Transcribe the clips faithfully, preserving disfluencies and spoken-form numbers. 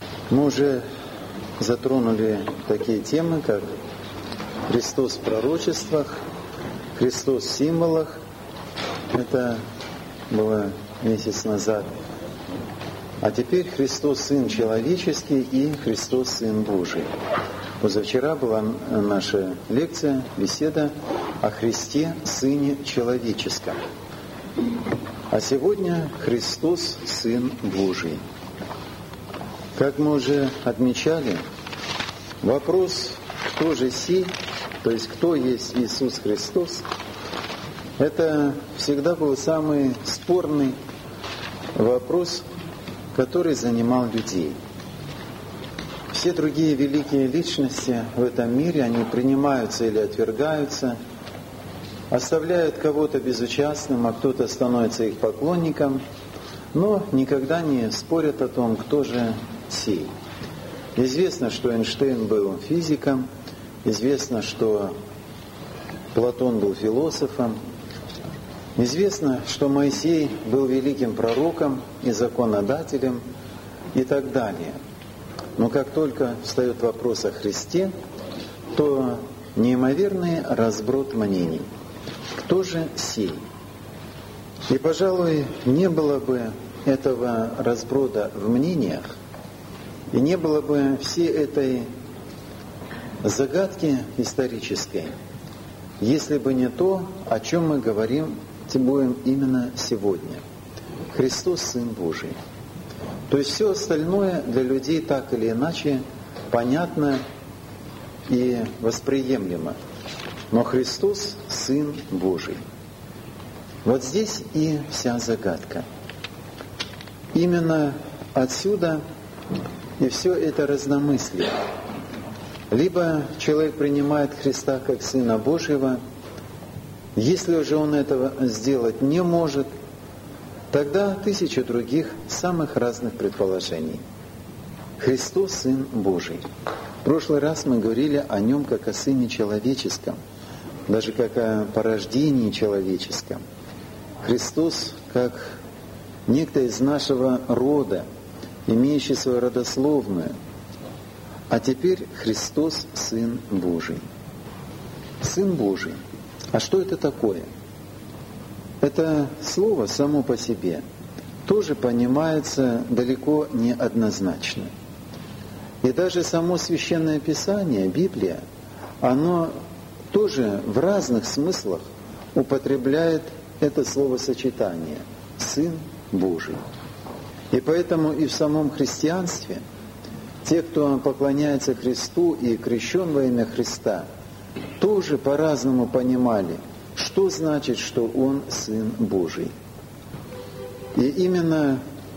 Мы уже затронули такие темы, как Христос в пророчествах, Христос в символах. Это было месяц назад. А теперь Христос Сын Человеческий и Христос Сын Божий. Позавчера была наша лекция, беседа о Христе Сыне Человеческом. А сегодня Христос Сын Божий. Как мы уже отмечали, вопрос «Кто же сей?», то есть «Кто есть Иисус Христос?», это всегда был самый спорный вопрос, который занимал людей. Все другие великие личности в этом мире, они принимаются или отвергаются, оставляют кого-то безучастным, а кто-то становится их поклонником, но никогда не спорят о том, кто же сей. Известно, что Эйнштейн был физиком, известно, что Платон был философом, известно, что Моисей был великим пророком и законодателем и так далее. Но как только встает вопрос о Христе, то неимоверный разброд мнений. Кто же сей? И, пожалуй, не было бы этого разброда в мнениях, и не было бы всей этой загадки исторической, если бы не то, о чем мы говорим будем именно сегодня. Христос Сын Божий. То есть все остальное для людей так или иначе понятно и восприемлемо. Но Христос Сын Божий. Вот здесь и вся загадка. Именно отсюда и все это разномыслие. Либо человек принимает Христа как Сына Божьего, если же он этого сделать не может, тогда тысяча других самых разных предположений. Христос Сын Божий. В прошлый раз мы говорили о Нем как о Сыне Человеческом, даже как о порождении человеческом. Христос как некто из нашего рода, имеющий свою родословную. А теперь Христос Сын Божий. Сын Божий. А что это такое? Это слово само по себе тоже понимается далеко не однозначно. И даже само Священное Писание, Библия, оно тоже в разных смыслах употребляет это словосочетание «Сын Божий». И поэтому и в самом христианстве те, кто поклоняется Христу и крещен во имя Христа, тоже по-разному понимали, что значит, что Он Сын Божий. И именно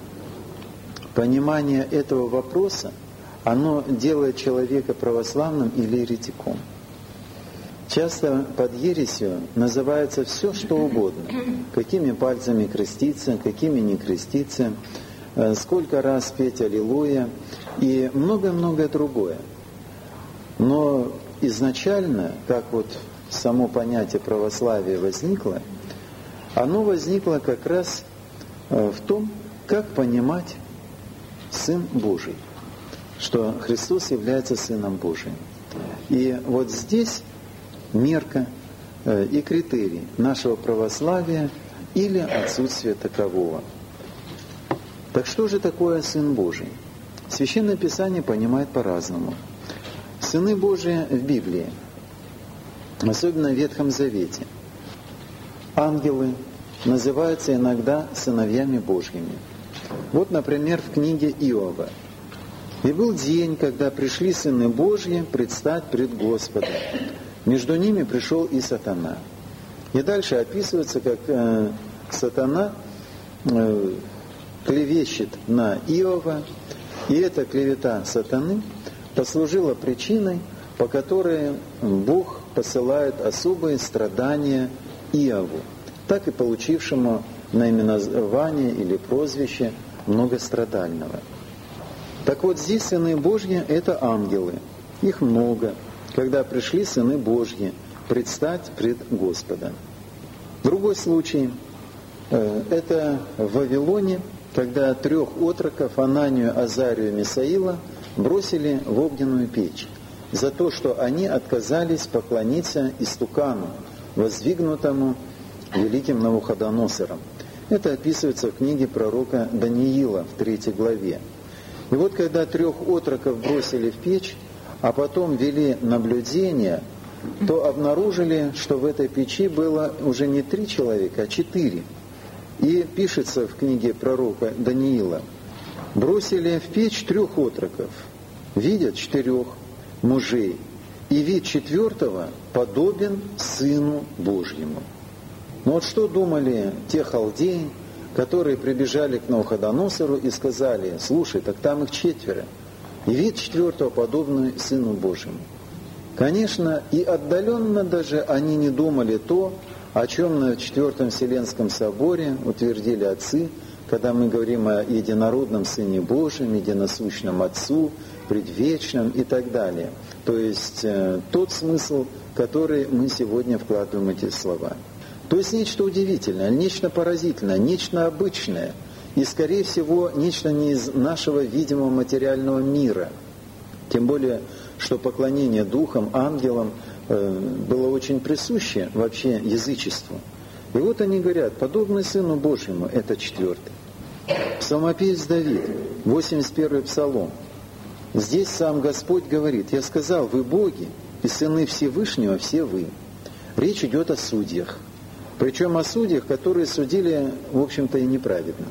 понимание этого вопроса, оно делает человека православным или еретиком. Часто под ересью называется все, что угодно. Какими пальцами креститься, какими не креститься, сколько раз петь «Аллилуйя» и многое-многое другое. Но изначально, как вот само понятие православия возникло, оно возникло как раз в том, как понимать Сын Божий, что Христос является Сыном Божиим. И вот здесь мерка и критерий нашего православия или отсутствия такового. Так что же такое Сын Божий? Священное Писание понимает по-разному. Сыны Божии в Библии, особенно в Ветхом Завете, ангелы называются иногда сыновьями Божьими. Вот, например, в книге Иова. «И был день, когда пришли сыны Божьи предстать пред Господом. Между ними пришел и сатана». И дальше описывается, как э, сатана э, клевещет на Иова, и эта клевета сатаны послужила причиной, по которой Бог посылает особые страдания Иову, так и получившему наименование или прозвище многострадального. Так вот, здесь сыны Божьи – это ангелы. Их много, когда пришли сыны Божьи предстать пред Господом. Другой случай – это в Вавилоне когда трех отроков, Ананию, Азарию и Мисаила, бросили в огненную печь за то, что они отказались поклониться истукану, воздвигнутому великим Навуходоносором. Это описывается в книге пророка Даниила в третьей главе. И вот когда трех отроков бросили в печь, а потом вели наблюдение, то обнаружили, что в этой печи было уже не три человека, а четыре. И пишется в книге пророка Даниила: бросили в печь трех отроков, видят четырех мужей, и вид четвертого подобен Сыну Божьему. Но вот что думали те халдеи, которые прибежали к Навуходоносору и сказали: слушай, так там их четверо, и вид четвертого подобный Сыну Божьему. Конечно, и отдаленно даже они не думали то, о чем на Четвертом Вселенском соборе утвердили отцы, когда мы говорим о единородном Сыне Божьем, единосущном Отцу, предвечном и так далее. То есть э, тот смысл, который мы сегодня вкладываем в эти слова. То есть нечто удивительное, нечто поразительное, нечто обычное, и, скорее всего, нечто не из нашего видимого материального мира. Тем более, что поклонение духам, ангелам э, было очень присуще вообще язычеству. И вот они говорят: подобный Сыну Божьему, это четвертый. Псалмопевец Давид, восемьдесят первый псалом. Здесь сам Господь говорит: «Я сказал, вы боги, и сыны Всевышнего все вы». Речь идет о судьях. Причем о судьях, которые судили, в общем-то, и неправедно.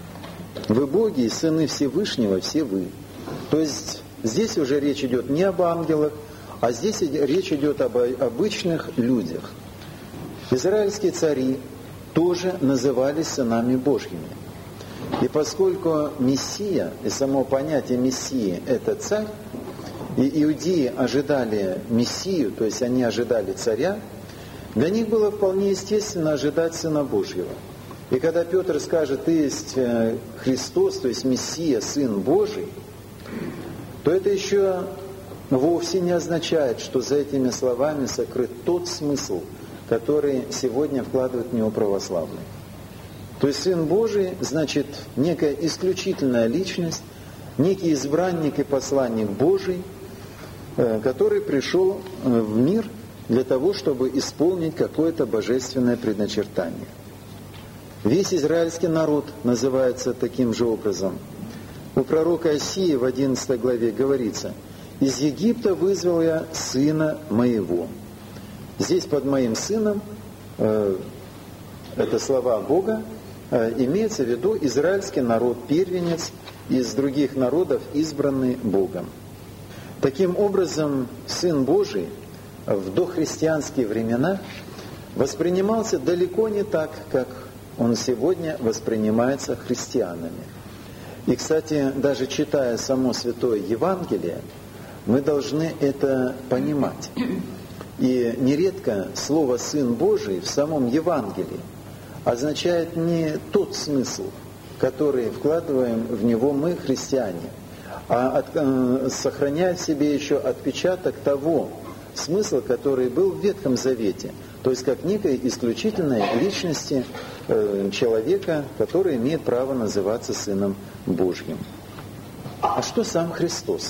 Вы боги, и сыны Всевышнего все вы. То есть здесь уже речь идет не об ангелах, а здесь речь идет об обычных людях. Израильские цари тоже назывались сынами Божьими. И поскольку Мессия, и само понятие Мессии – это царь, и иудеи ожидали Мессию, то есть они ожидали царя, для них было вполне естественно ожидать Сына Божьего. И когда Петр скажет: «Ты есть Христос», то есть Мессия, Сын Божий, то это еще вовсе не означает, что за этими словами сокрыт тот смысл, который сегодня вкладывают в него православные. То есть Сын Божий значит некая исключительная личность, некий избранник и посланник Божий, который пришел в мир для того, чтобы исполнить какое-то божественное предначертание. Весь израильский народ называется таким же образом. У пророка Осии в одиннадцатой главе говорится: «Из Египта вызвал я сына моего». Здесь под моим сыном, э, это слова Бога, э, имеется в виду израильский народ, первенец из других народов, избранный Богом. Таким образом, Сын Божий в дохристианские времена воспринимался далеко не так, как он сегодня воспринимается христианами. И, кстати, даже читая само Святое Евангелие, мы должны это понимать. И нередко слово «Сын Божий» в самом Евангелии означает не тот смысл, который вкладываем в него мы, христиане, а от, э, сохраняет в себе еще отпечаток того смысла, который был в Ветхом Завете, то есть как некой исключительной личности э, человека, который имеет право называться Сыном Божьим. А что сам Христос?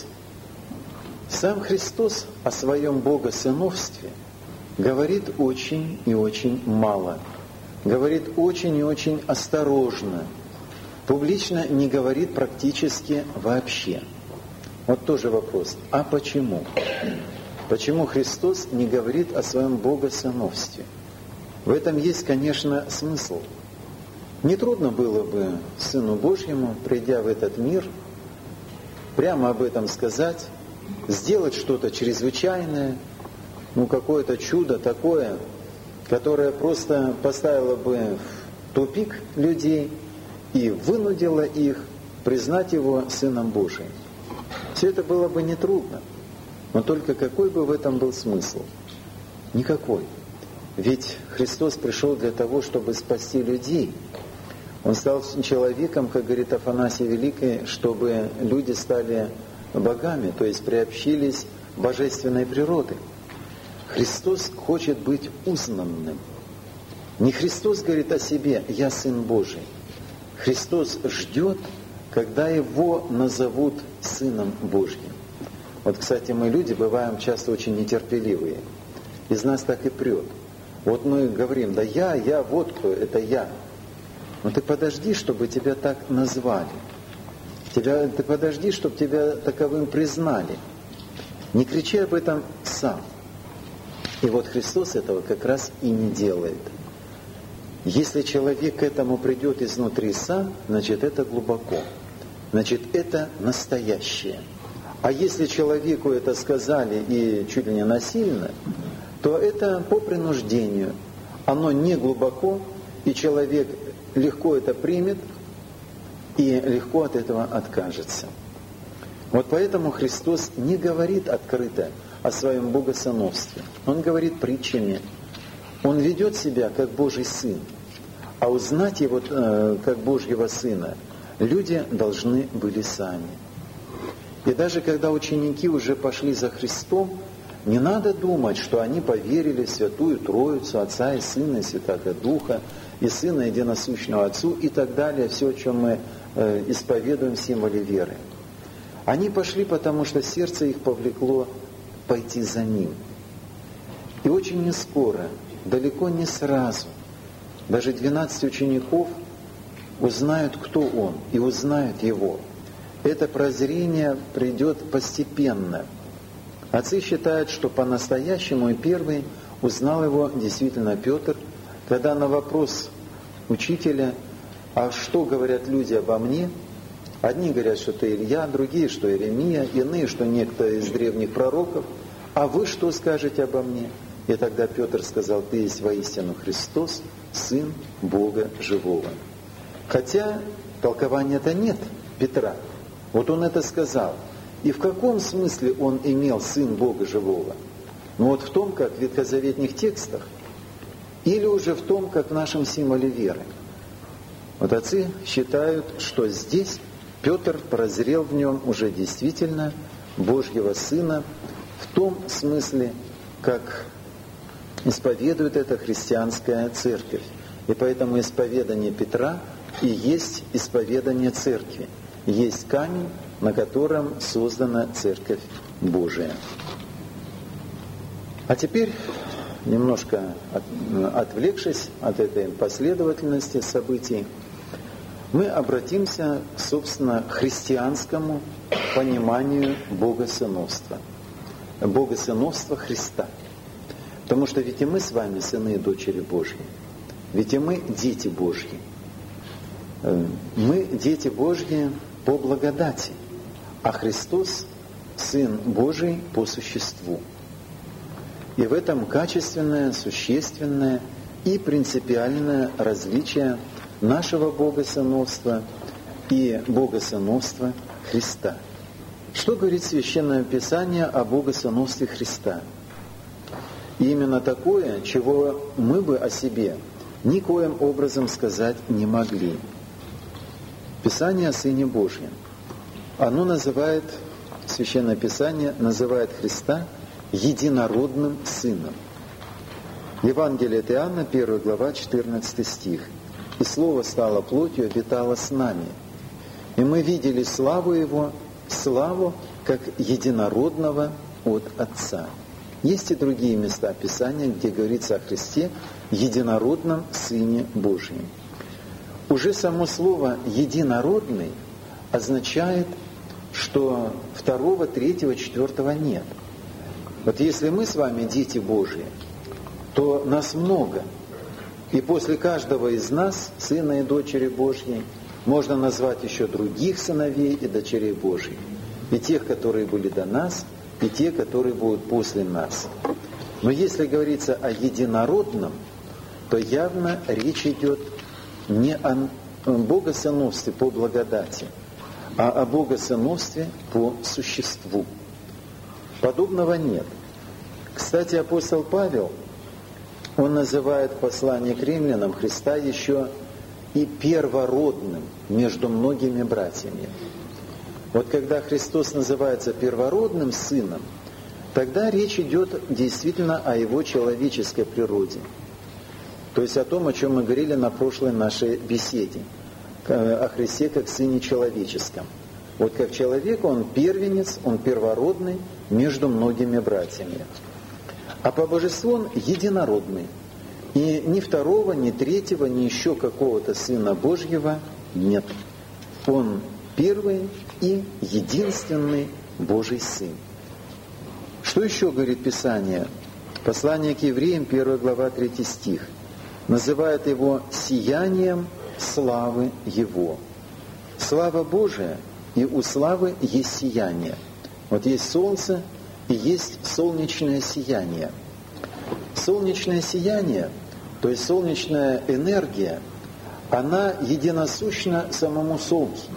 Сам Христос о своем богосыновстве говорит очень и очень мало, говорит очень и очень осторожно, публично не говорит практически вообще. Вот тоже вопрос: а почему? Почему Христос не говорит о своем богосыновстве? В этом есть, конечно, смысл. Нетрудно было бы Сыну Божьему, придя в этот мир, прямо об этом сказать, сделать что-то чрезвычайное, ну какое-то чудо такое, которое просто поставило бы в тупик людей и вынудило их признать Его Сыном Божиим. Все это было бы нетрудно. Но только какой бы в этом был смысл? Никакой. Ведь Христос пришел для того, чтобы спасти людей. Он стал человеком, как говорит Афанасий Великий, чтобы люди стали богами, то есть приобщились к божественной природе. Христос хочет быть узнанным. Не Христос говорит о себе: «Я Сын Божий», Христос ждет, когда Его назовут Сыном Божьим. Вот, кстати, мы люди бываем часто очень нетерпеливые. Из нас так и прет. Вот мы говорим, да я, я, вот кто, это я. Но ты подожди, чтобы тебя так назвали. Тебя, ты подожди, чтобы тебя таковым признали. Не кричи об этом сам. И вот Христос этого как раз и не делает. Если человек к этому придет изнутри сам, значит, это глубоко. Значит, это настоящее. А если человеку это сказали и чуть ли не насильно, то это по принуждению. Оно не глубоко, и человек легко это примет и легко от этого откажется. Вот поэтому Христос не говорит открыто о своем богосыновстве. Он говорит притчами. Он ведет себя как Божий Сын. А узнать Его э, как Божьего Сына люди должны были сами. И даже когда ученики уже пошли за Христом, не надо думать, что они поверили в Святую Троицу, Отца и Сына, и Святаго Духа, и Сына Единосущного Отцу, и так далее, все, о чем мы э, исповедуем в символе веры. Они пошли, потому что сердце их повлекло пойти за Ним. И очень не скоро, далеко не сразу, даже двенадцать учеников узнают, кто Он, и узнают Его. Это прозрение придет постепенно. Отцы считают, что по-настоящему и первый узнал Его действительно Петр, когда на вопрос учителя, а что говорят люди обо мне? Одни говорят, что ты Илья, другие, что Иеремия, иные, что некто из древних пророков. А вы что скажете обо мне? И тогда Петр сказал, ты есть воистину Христос, Сын Бога Живого. Хотя толкования-то нет Петра. Вот он это сказал. И в каком смысле он имел Сын Бога Живого? Ну вот в том, как в ветхозаветных текстах, или уже в том, как в нашем символе веры. Вот отцы считают, что здесь Петр прозрел в нем уже действительно Божьего Сына в том смысле, как исповедует это христианская церковь. И поэтому исповедание Петра и есть исповедание церкви. Есть камень, на котором создана Церковь Божия. А теперь, немножко от, отвлекшись от этой последовательности событий, мы обратимся, собственно, к христианскому пониманию богосыновства. Богосыновства Христа. Потому что ведь и мы с вами сыны и дочери Божьи. Ведь и мы дети Божьи. Мы дети Божьи по благодати, а Христос – Сын Божий по существу. И в этом качественное, существенное и принципиальное различие нашего богосыновства и богосыновства Христа. Что говорит Священное Писание о богосыновстве Христа? И именно такое, чего мы бы о себе никоим образом сказать не могли. Писание о Сыне Божьем. Оно называет, Священное Писание называет Христа единородным Сыном. Евангелие от Иоанна, первая глава, четырнадцатый стих. «И Слово стало плотью, обитало с нами. И мы видели славу Его, славу, как единородного от Отца». Есть и другие места Писания, где говорится о Христе, единородном Сыне Божьем. Уже само слово «единородный» означает, что второго, третьего, четвертого нет. Вот если мы с вами дети Божьи, то нас много. И после каждого из нас, сына и дочери Божьей, можно назвать еще других сыновей и дочерей Божьих. И тех, которые были до нас, и те, которые будут после нас. Но если говорится о единородном, то явно речь идет не о богосыновстве по благодати, а о богосыновстве по существу. Подобного нет. Кстати, апостол Павел, он называет в послании к римлянам Христа еще и первородным между многими братьями. Вот когда Христос называется первородным Сыном, тогда речь идет действительно о Его человеческой природе. То есть о том, о чем мы говорили на прошлой нашей беседе. о Христе как Сыне Человеческом. Вот как человек, он первенец, он первородный между многими братьями. А по божеству он единородный. И ни второго, ни третьего, ни еще какого-то Сына Божьего нет. Он первый и единственный Божий Сын. Что еще говорит Писание? Послание к евреям, первая глава, третий стих. Называет его сиянием славы Его. Слава Божия, и у славы есть сияние. Вот есть солнце, и есть солнечное сияние. Солнечное сияние, то есть солнечная энергия, она единосущна самому Солнцу.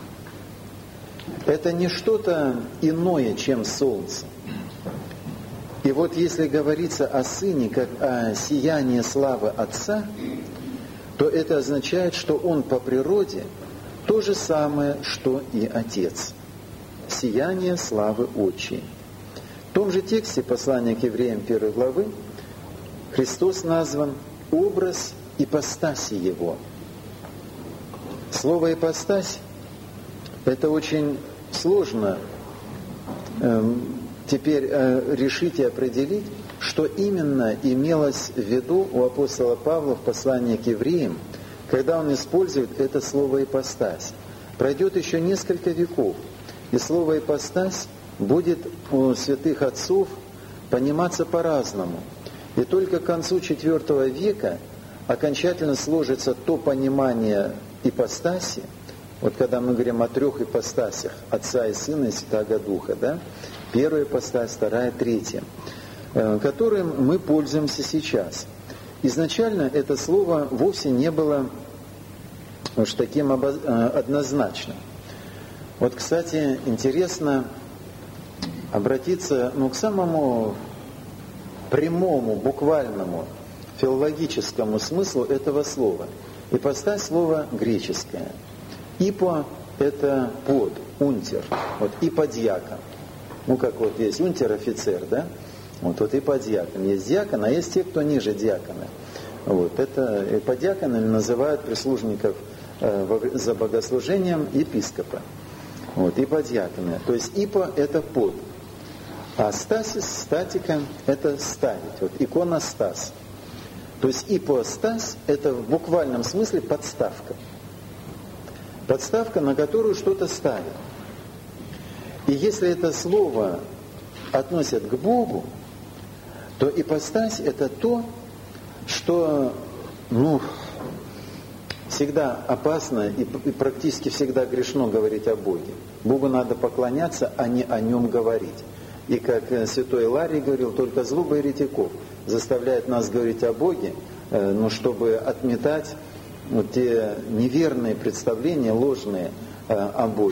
Это не что-то иное, чем Солнце. И вот если говорится о Сыне как о сиянии славы Отца, то это означает, что Он по природе то же самое, что и Отец. Сияние славы Отчей. В том же тексте послания к евреям первой главы Христос назван образ ипостаси Его. Слово «ипостась» — это очень сложно э, теперь э, решить и определить, что именно имелось в виду у апостола Павла в послании к евреям, когда он использует это слово «ипостась». Пройдет еще несколько веков, и слово «ипостась» будет у святых отцов пониматься по-разному. И только к концу четвертого века окончательно сложится то понимание ипостаси, вот когда мы говорим о трех ипостасях, Отца и Сына и Святаго Духа, да? Первая ипостась, вторая, третья, которым мы пользуемся сейчас. Изначально это слово вовсе не было уж таким однозначным. Вот, кстати, интересно обратиться ну, к самому прямому, буквальному, филологическому смыслу этого слова. Ипостась — слово греческое. Ипо — это под, унтер, вот иподьякон. Ну, как вот есть унтер-офицер, да? Вот, вот иподьякон. Есть диакон, а есть те, кто ниже диакона. Вот, это иподьяконами называют прислужников э, за богослужением епископа. Вот, иподьяконы. То есть ипо — это под. А стасис, статика — это ставить. Вот иконостас. То есть ипостась — это в буквальном смысле подставка. Подставка, на которую что-то ставят. И если это слово относят к Богу, то ипостась — это то, что ну, всегда опасно и, и практически всегда грешно говорить о Боге. Богу надо поклоняться, а не о Нем говорить. И как святой Иларий говорил, только злоба еретиков заставляет нас говорить о Боге, э, ну, чтобы отметать вот те неверные представления, ложные э, о Боге.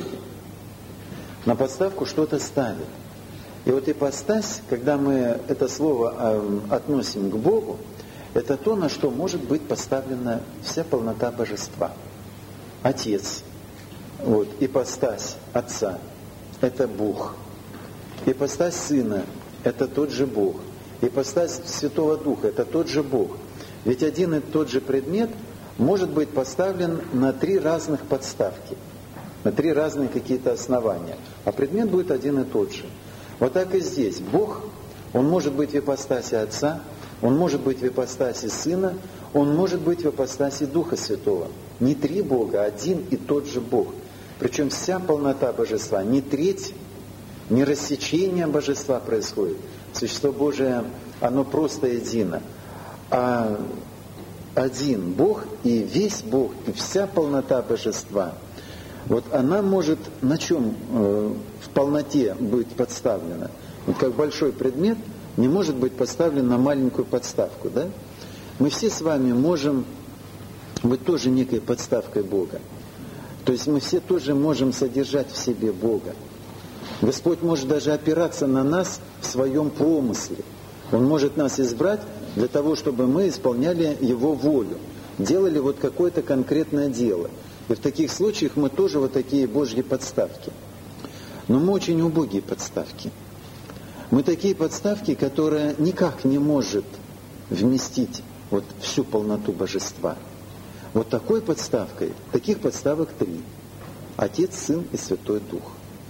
На подставку что-то ставят. И вот ипостась, когда мы это слово э, относим к Богу, это то, на что может быть поставлена вся полнота божества. Отец, вот, ипостась Отца — это Бог. Ипостась Сына — это тот же Бог. Ипостась Святого Духа — это тот же Бог. Ведь один и тот же предмет может быть поставлен на три разных подставки, на три разные какие-то основания. А предмет будет один и тот же. Вот так и здесь. Бог, Он может быть в ипостаси Отца, Он может быть в ипостаси Сына, Он может быть в ипостаси Духа Святого. Не три Бога, а один и тот же Бог. Причем вся полнота божества, не треть, не рассечение божества происходит. Существо Божие, оно просто едино. А один Бог и весь Бог, и вся полнота божества, вот она может на чем э, в полноте быть подставлена? Вот как большой предмет не может быть поставлен на маленькую подставку, да? Мы все с вами можем быть тоже некой подставкой Бога. То есть мы все тоже можем содержать в себе Бога. Господь может даже опираться на нас в своем промысле. Он может нас избрать для того, чтобы мы исполняли Его волю, делали вот какое-то конкретное дело. И в таких случаях мы тоже вот такие Божьи подставки. Но мы очень убогие подставки. Мы такие подставки, которые никак не может вместить вот всю полноту божества. Вот такой подставкой, таких подставок три. Отец, Сын и Святой Дух.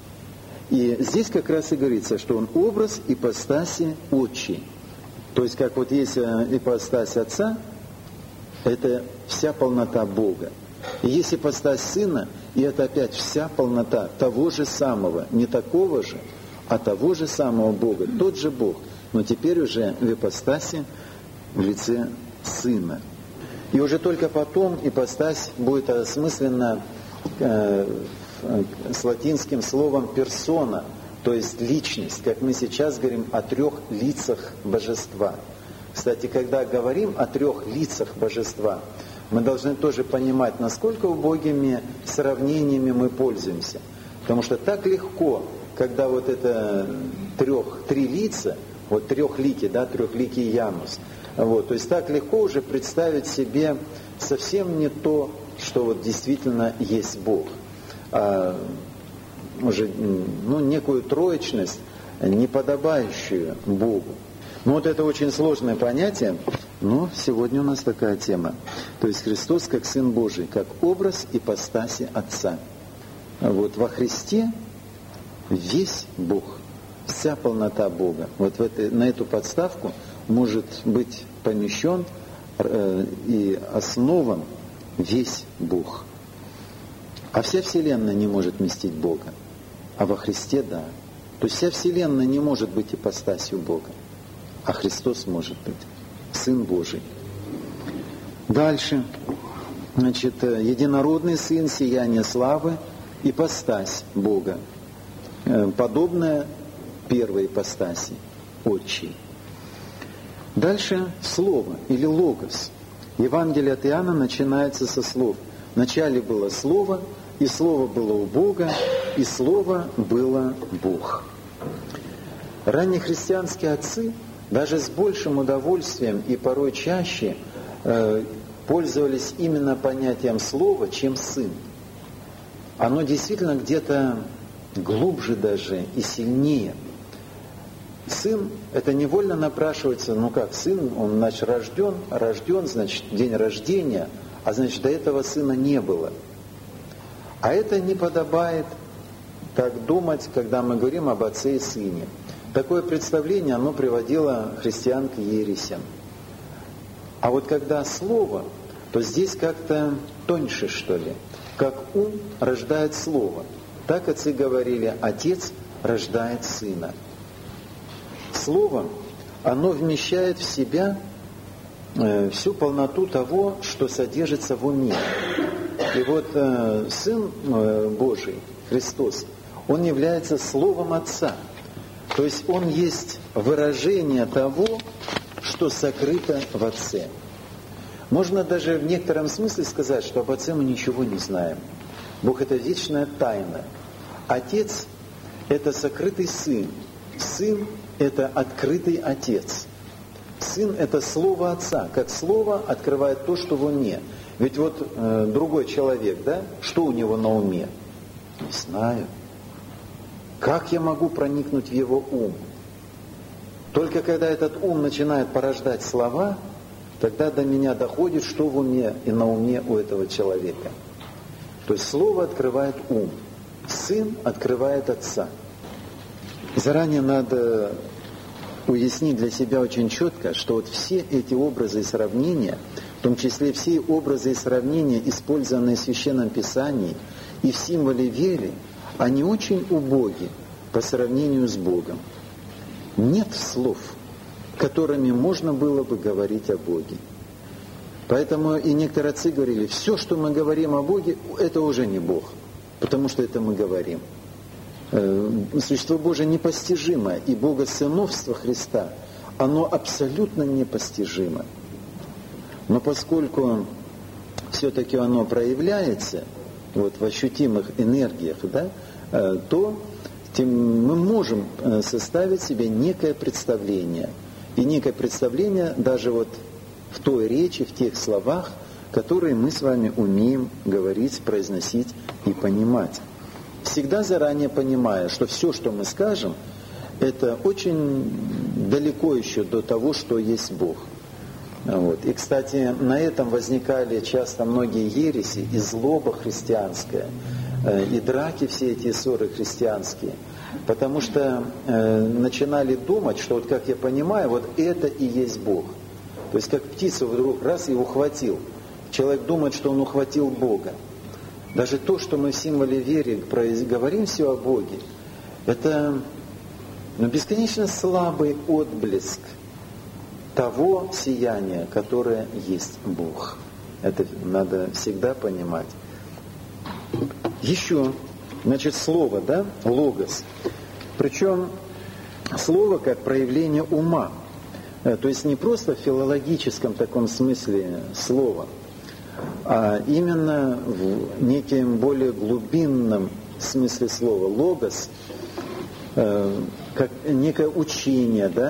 И здесь как раз и говорится, что он образ ипостаси Отчей. То есть, как вот есть ипостась Отца, это вся полнота Бога. И есть ипостась Сына, и это опять вся полнота того же самого, не такого же, а того же самого Бога, тот же Бог, но теперь уже в ипостаси в лице Сына. И уже только потом ипостась будет осмыслена э, с латинским словом «персона», то есть личность, как мы сейчас говорим о трех лицах Божества. Кстати, когда говорим о трех лицах Божества, мы должны тоже понимать, насколько убогими сравнениями мы пользуемся. Потому что так легко, когда вот это трех, три лица, вот трехликий, да, трехликий Янус, вот, то есть так легко уже представить себе совсем не то, что вот действительно есть Бог. А уже, ну, некую троечность, не подобающую Богу. Ну вот это очень сложное понятие, но сегодня у нас такая тема. То есть Христос как Сын Божий, как образ ипостаси Отца. Вот во Христе весь Бог, вся полнота Бога. Вот в этой, на эту подставку может быть помещен э, и основан весь Бог. А вся Вселенная не может вместить Бога. А во Христе да. То есть вся Вселенная не может быть ипостасью Бога. А Христос может быть. Сын Божий. Дальше. Значит, единородный Сын, сияние славы, ипостась Бога. Подобная первой ипостаси, Отчей. Дальше Слово или Логос. Евангелие от Иоанна начинается со слов. Вначале было Слово, и Слово было у Бога, и Слово было Бог. Ранние христианские отцы даже с большим удовольствием и порой чаще э, пользовались именно понятием слова, чем сын. Оно действительно где-то глубже даже и сильнее. Сын, это невольно напрашивается, ну как, сын, он, значит, рожден, рожден, значит, день рождения, а значит, до этого сына не было. А это не подобает так думать, когда мы говорим об отце и сыне. Такое представление, оно приводило христиан к ересям. А вот когда слово, то здесь как-то тоньше, что ли. Как ум рождает слово, так отцы говорили, отец рождает сына. Слово, оно вмещает в себя э, всю полноту того, что содержится в уме. И вот э, Сын э, Божий, Христос, Он является Словом Отца. То есть Он есть выражение того, что сокрыто в Отце. Можно даже в некотором смысле сказать, что об Отце мы ничего не знаем. Бог — это вечная тайна. Отец — это сокрытый Сын. Сын — это открытый Отец. Сын — это Слово Отца, как Слово открывает то, что в уме. Ведь вот э, другой человек, да, что у него на уме? Не знаю. Как я могу проникнуть в его ум? Только когда этот ум начинает порождать слова, тогда до меня доходит, что в уме и на уме у этого человека. То есть Слово открывает ум, Сын открывает Отца. Заранее надо уяснить для себя очень четко, что вот все эти образы и сравнения, в том числе все образы и сравнения, использованные в Священном Писании и в символе веры, они очень убоги по сравнению с Богом. Нет слов, которыми можно было бы говорить о Боге. Поэтому и некоторые отцы говорили, все, что мы говорим о Боге, это уже не Бог, потому что это мы говорим. Существо Божие непостижимо, и богосыновство Христа, оно абсолютно непостижимо. Но поскольку все-таки оно проявляется вот, в ощутимых энергиях, да, то тем мы можем составить себе некое представление. И некое представление даже вот в той речи, в тех словах, которые мы с вами умеем говорить, произносить и понимать. Всегда заранее понимая, что все, что мы скажем, это очень далеко еще до того, что есть Бог. Вот. И, кстати, на этом возникали часто многие ереси, и злоба христианская, и драки, все эти ссоры христианские. Потому что э, начинали думать, что вот как я понимаю, вот это и есть Бог. То есть как птицу вдруг раз и ухватил. Человек думает, что он ухватил Бога. Даже то, что мы в символе веры говорим все о Боге, это ну, бесконечно слабый отблеск того сияния, которое есть Бог. Это надо всегда понимать. Еще, значит, слово, да, логос. Причем слово как проявление ума. То есть не просто в филологическом таком смысле слова, а именно в неким более глубинном смысле слова. Логос, как некое учение, да,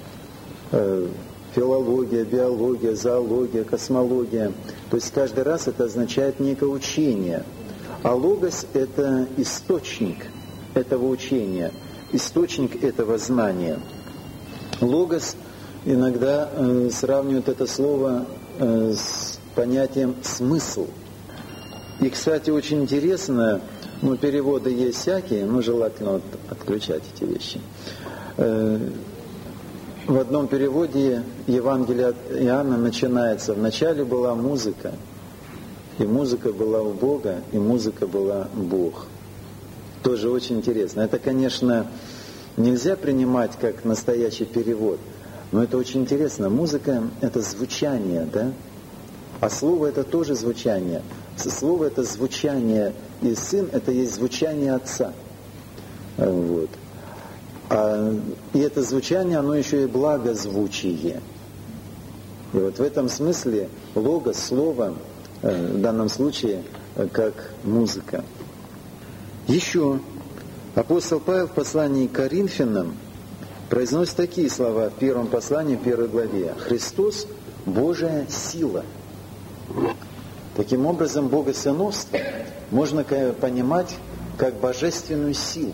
филология, биология, зоология, космология. То есть каждый раз это означает некое учение. А логос – это источник этого учения, источник этого знания. Логос иногда э, сравнивают это слово э, с понятием «смысл». И, кстати, очень интересно, ну, переводы есть всякие, но желательно вот отключать эти вещи. Э, В одном переводе Евангелие от Иоанна начинается: «Вначале была музыка, и музыка была у Бога, и музыка была Бог». Тоже очень интересно. Это, конечно, нельзя принимать как настоящий перевод, но это очень интересно. Музыка – это звучание, да? А слово – это тоже звучание. Слово – это звучание, и Сын – это есть звучание Отца. Вот. А, и это звучание, оно еще и благозвучие. И вот в этом смысле логос, слово, э, в данном случае, э, как музыка. Еще апостол Павел в послании к Коринфянам произносит такие слова в первом послании, в первой главе. «Христос – Божия сила». Таким образом, богосыновство можно понимать как божественную силу.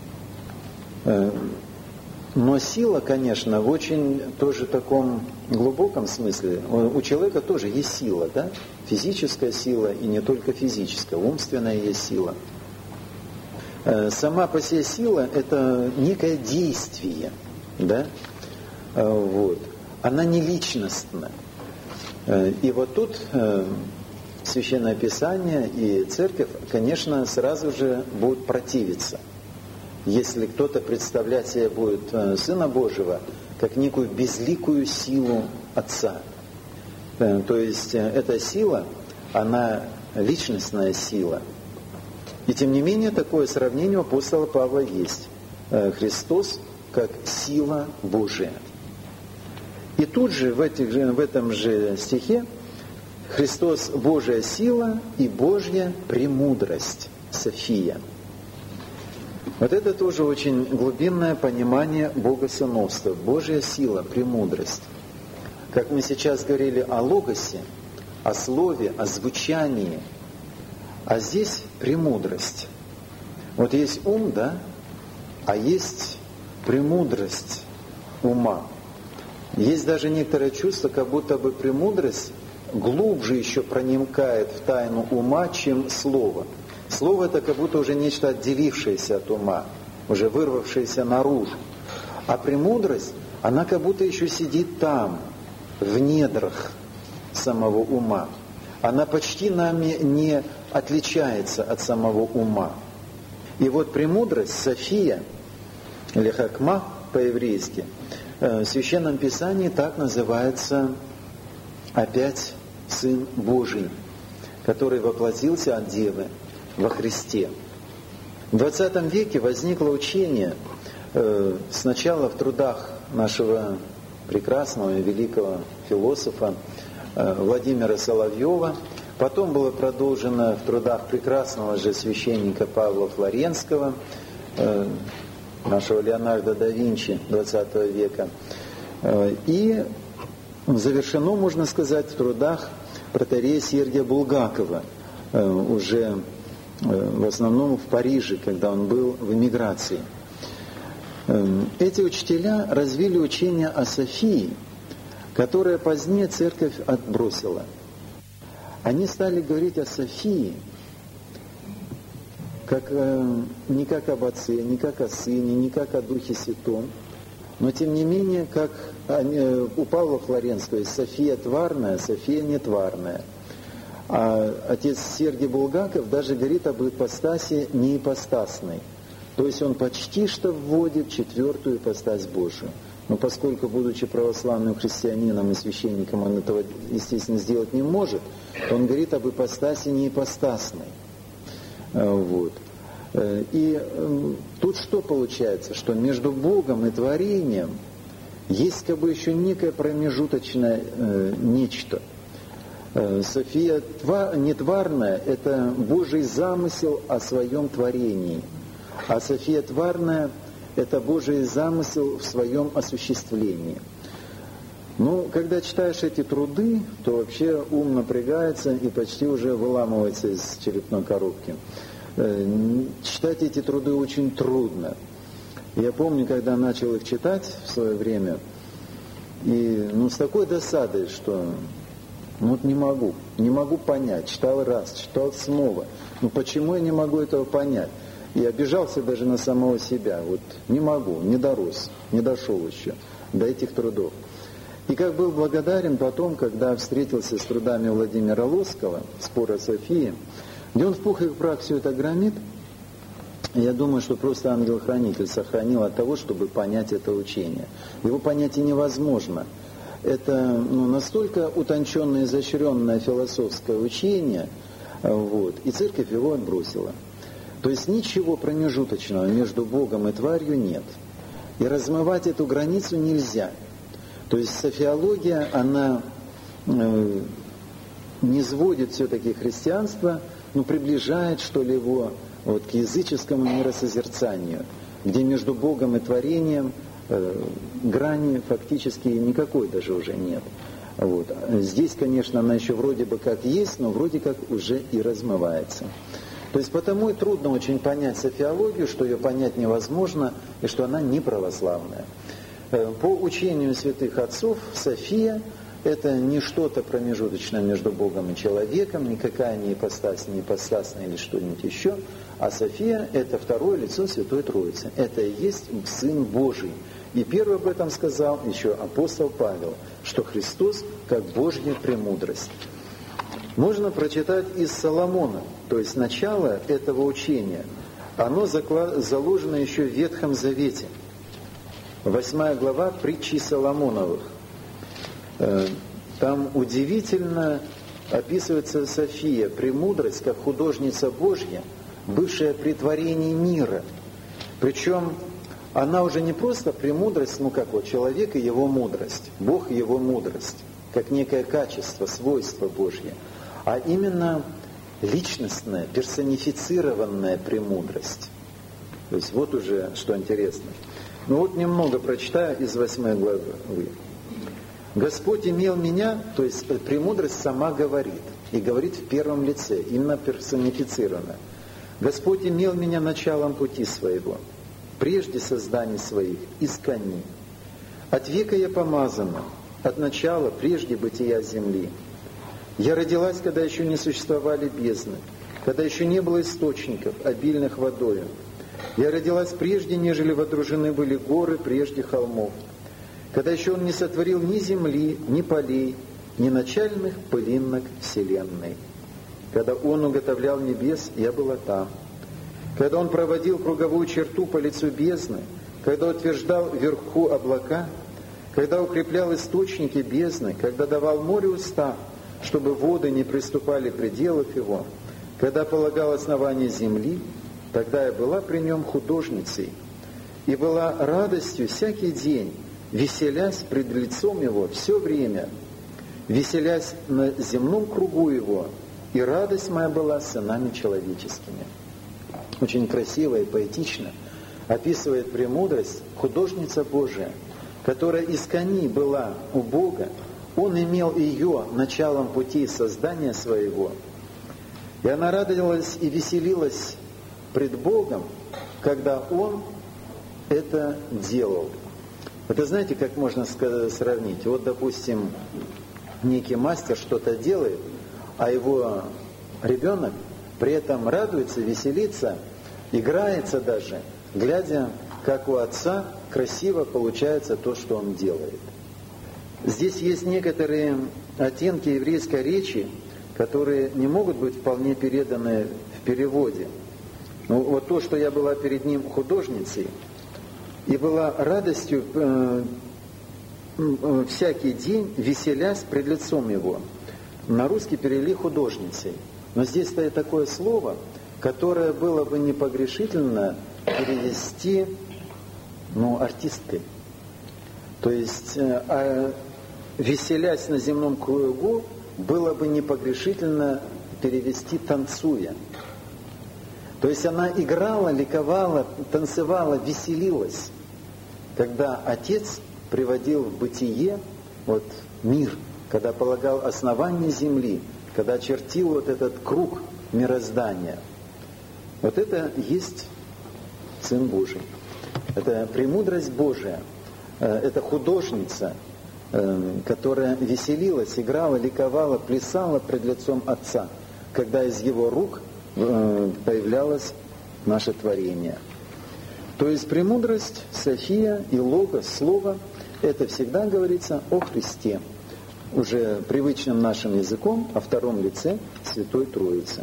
Но сила, конечно, в очень тоже таком глубоком смысле. У человека тоже есть сила, да? Физическая сила, и не только физическая, умственная есть сила. Сама по себе сила – это некое действие, да? Вот. Она не личностна. И вот тут Священное Писание и Церковь, конечно, сразу же будут противиться. Если кто-то представлять себе будет Сына Божьего как некую безликую силу Отца. То есть эта сила, она личностная сила. И тем не менее такое сравнение у апостола Павла есть. Христос как сила Божия. И тут же в, этих же, в этом же стихе Христос Божья сила и Божья премудрость, София. Вот это тоже очень глубинное понимание богосыновства. Божья сила, премудрость. Как мы сейчас говорили о логосе, о слове, о звучании. А здесь премудрость. Вот есть ум, да, а есть премудрость ума. Есть даже некоторое чувство, как будто бы премудрость глубже еще проникает в тайну ума, чем слово. Слово – это как будто уже нечто отделившееся от ума, уже вырвавшееся наружу. А премудрость, она как будто еще сидит там, в недрах самого ума. Она почти нами не отличается от самого ума. И вот премудрость, София, или хакма по-еврейски, в Священном Писании так называется опять Сын Божий, который воплотился от Девы во Христе. В двадцатом веке возникло учение э, сначала в трудах нашего прекрасного и великого философа э, Владимира Соловьева, потом было продолжено в трудах прекрасного же священника Павла Флоренского, э, нашего Леонардо да Винчи двадцатого века, э, и завершено, можно сказать, в трудах протоиерея Сергия Булгакова, э, уже в основном в Париже, когда он был в эмиграции. Эти учителя развили учение о Софии которое позднее церковь отбросила. Они стали говорить о Софии как, э, не как об Отце, не как о Сыне, не как о Духе Святом, но тем не менее, как они, у Павла Флоренского есть София тварная, София нетварная. А отец Сергий Булгаков даже говорит об ипостаси неипостасной. То есть он почти что вводит четвертую ипостась Божию. Но поскольку, будучи православным христианином и священником, он этого, естественно, сделать не может, то он говорит об ипостаси неипостасной. Вот. И тут что получается? Что между Богом и творением есть как бы еще некое промежуточное э, нечто. София нетварная – это Божий замысел о своем творении, а София тварная – это Божий замысел в своем осуществлении. Ну, когда читаешь эти труды, то вообще ум напрягается и почти уже выламывается из черепной коробки. Читать эти труды очень трудно. Я помню, когда начал их читать в свое время, и ну, с такой досадой, что ну, вот не могу, не могу понять. Читал раз, читал снова. Ну почему я не могу этого понять? И обижался даже на самого себя. Вот не могу, не дорос, не дошел еще до этих трудов. И как был благодарен потом, когда встретился с трудами Владимира Лоскова, «Спор о Софии», где он в пух и в прах все это громит. Я думаю, что просто ангел-хранитель сохранил от того, чтобы понять это учение. Его понять и невозможно. Это ну, настолько утонченное, изощренное философское учение, вот, и церковь его отбросила. То есть ничего промежуточного между Богом и тварью нет. И размывать эту границу нельзя. То есть софиология, она э, не сводит все-таки христианство, но приближает, что ли, его вот, к языческому миросозерцанию, где между Богом и творением э, грани фактически никакой даже уже нет. Вот. Здесь, конечно, она еще вроде бы как есть, но вроде как уже и размывается. То есть потому и трудно очень понять софиологию, что ее понять невозможно, и что она не православная. По учению святых отцов, София – это не что-то промежуточное между Богом и человеком, никакая не ипостась, не ипостасная или что-нибудь еще, а София – это второе лицо Святой Троицы. Это и есть Сын Божий. И первый об этом сказал еще апостол Павел, что Христос как Божья премудрость. Можно прочитать из Соломона, то есть начало этого учения. Оно заложено еще в Ветхом Завете. Восьмая глава притчи Соломоновых. Там удивительно описывается София, премудрость, как художница Божья, бывшая при творении мира. Причем она уже не просто премудрость, ну как вот человек и его мудрость, Бог и его мудрость, как некое качество, свойство Божье, а именно личностная, персонифицированная премудрость. То есть вот уже что интересно. Ну вот немного прочитаю из восьмой главы. «Господь имел меня», то есть премудрость сама говорит, и говорит в первом лице, именно персонифицированно. «Господь имел меня началом пути своего, прежде созданий своих, из кони. От века я помазана, от начала, прежде бытия земли. Я родилась, когда еще не существовали бездны, когда еще не было источников, обильных водою. Я родилась прежде, нежели водружены были горы, прежде холмов, когда еще Он не сотворил ни земли, ни полей, ни начальных пылинок вселенной. Когда Он уготовлял небес, я была там. Когда Он проводил круговую черту по лицу бездны, когда утверждал вверху облака, когда укреплял источники бездны, когда давал морю устав, чтобы воды не приступали пределов его, когда полагал основание земли, тогда я была при Нем художницей и была радостью всякий день, веселясь пред лицом Его все время, веселясь на земном кругу Его, и радость моя была сынами человеческими». Очень красиво и поэтично описывает премудрость художница Божия, которая из кони была у Бога. Он имел ее началом пути создания своего, и она радовалась и веселилась пред Богом, когда Он это делал. Это знаете, как можно сравнить? Вот, допустим, некий мастер что-то делает, а его ребенок при этом радуется, веселится, играется даже, глядя, как у отца красиво получается то, что он делает. Здесь есть некоторые оттенки еврейской речи, которые не могут быть вполне переданы в переводе. Ну, вот то, что я была перед ним художницей, и была радостью э, э, всякий день, веселясь пред лицом его. На русский перевели художницей. Но здесь стоит такое слово, которое было бы непогрешительно перевести, ну, артисткой. То есть, э, а, веселясь на земном кругу, было бы непогрешительно перевести танцуя. То есть она играла, ликовала, танцевала, веселилась, когда Отец приводил в бытие вот, мир, когда полагал основание земли, когда чертил вот этот круг мироздания. Вот это есть Сын Божий. Это премудрость Божия. Это художница, которая веселилась, играла, ликовала, плясала пред лицом Отца, когда из Его рук появлялось наше творение. То есть премудрость, София и Логос, Слово, это всегда говорится о Христе, уже привычным нашим языком, о втором лице Святой Троицы.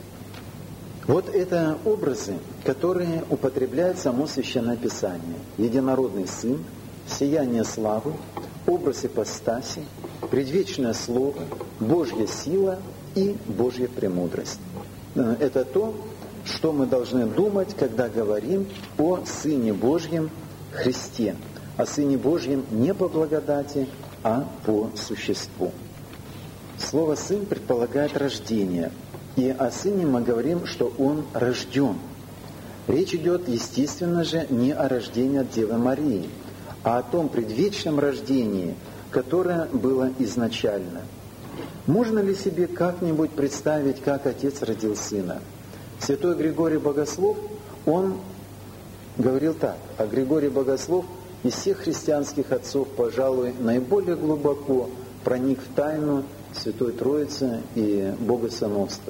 Вот это образы, которые употребляет само Священное Писание. Единородный Сын, сияние славы, образ ипостаси, предвечное Слово, Божья сила и Божья премудрость. Это то, что мы должны думать, когда говорим о Сыне Божьем Христе, о Сыне Божьем не по благодати, а по существу. Слово «сын» предполагает рождение, и о Сыне мы говорим, что Он рожден. Речь идет, естественно же, не о рождении от Девы Марии, а о том предвечном рождении, которое было изначально. Можно ли себе как-нибудь представить, как Отец родил Сына? Святой Григорий Богослов, он говорил так, а Григорий Богослов из всех христианских отцов, пожалуй, наиболее глубоко проник в тайну Святой Троицы и Богосыновства.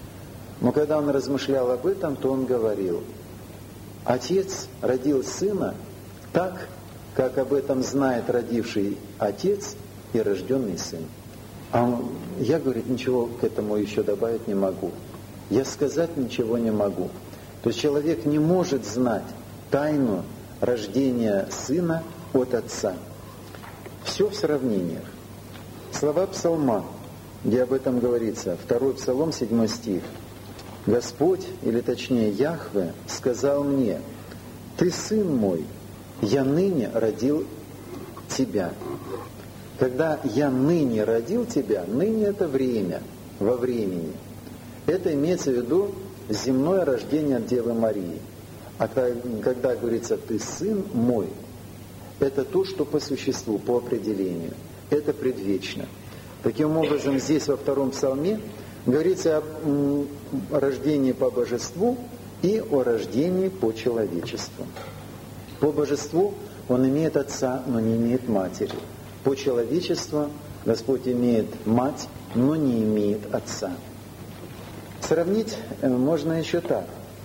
Но когда он размышлял об этом, то он говорил, Отец родил Сына так, как об этом знает родивший Отец и рожденный Сын. А я, говорит, ничего к этому еще добавить не могу. Я сказать ничего не могу. То есть человек не может знать тайну рождения Сына от Отца. Все в сравнениях. Слова Псалма, где об этом говорится, второй Псалом, седьмой стих. «Господь, или точнее Яхве, сказал мне, Ты Сын мой, я ныне родил Тебя». Когда я ныне родил тебя, ныне это время, во времени. Это имеется в виду земное рождение от Девы Марии. А когда говорится «ты сын мой», это то, что по существу, по определению. Это предвечно. Таким образом, здесь во втором псалме говорится о рождении по божеству и о рождении по человечеству. По божеству он имеет отца, но не имеет матери. По человечеству Господь имеет мать, но не имеет отца. Сравнить можно еще так.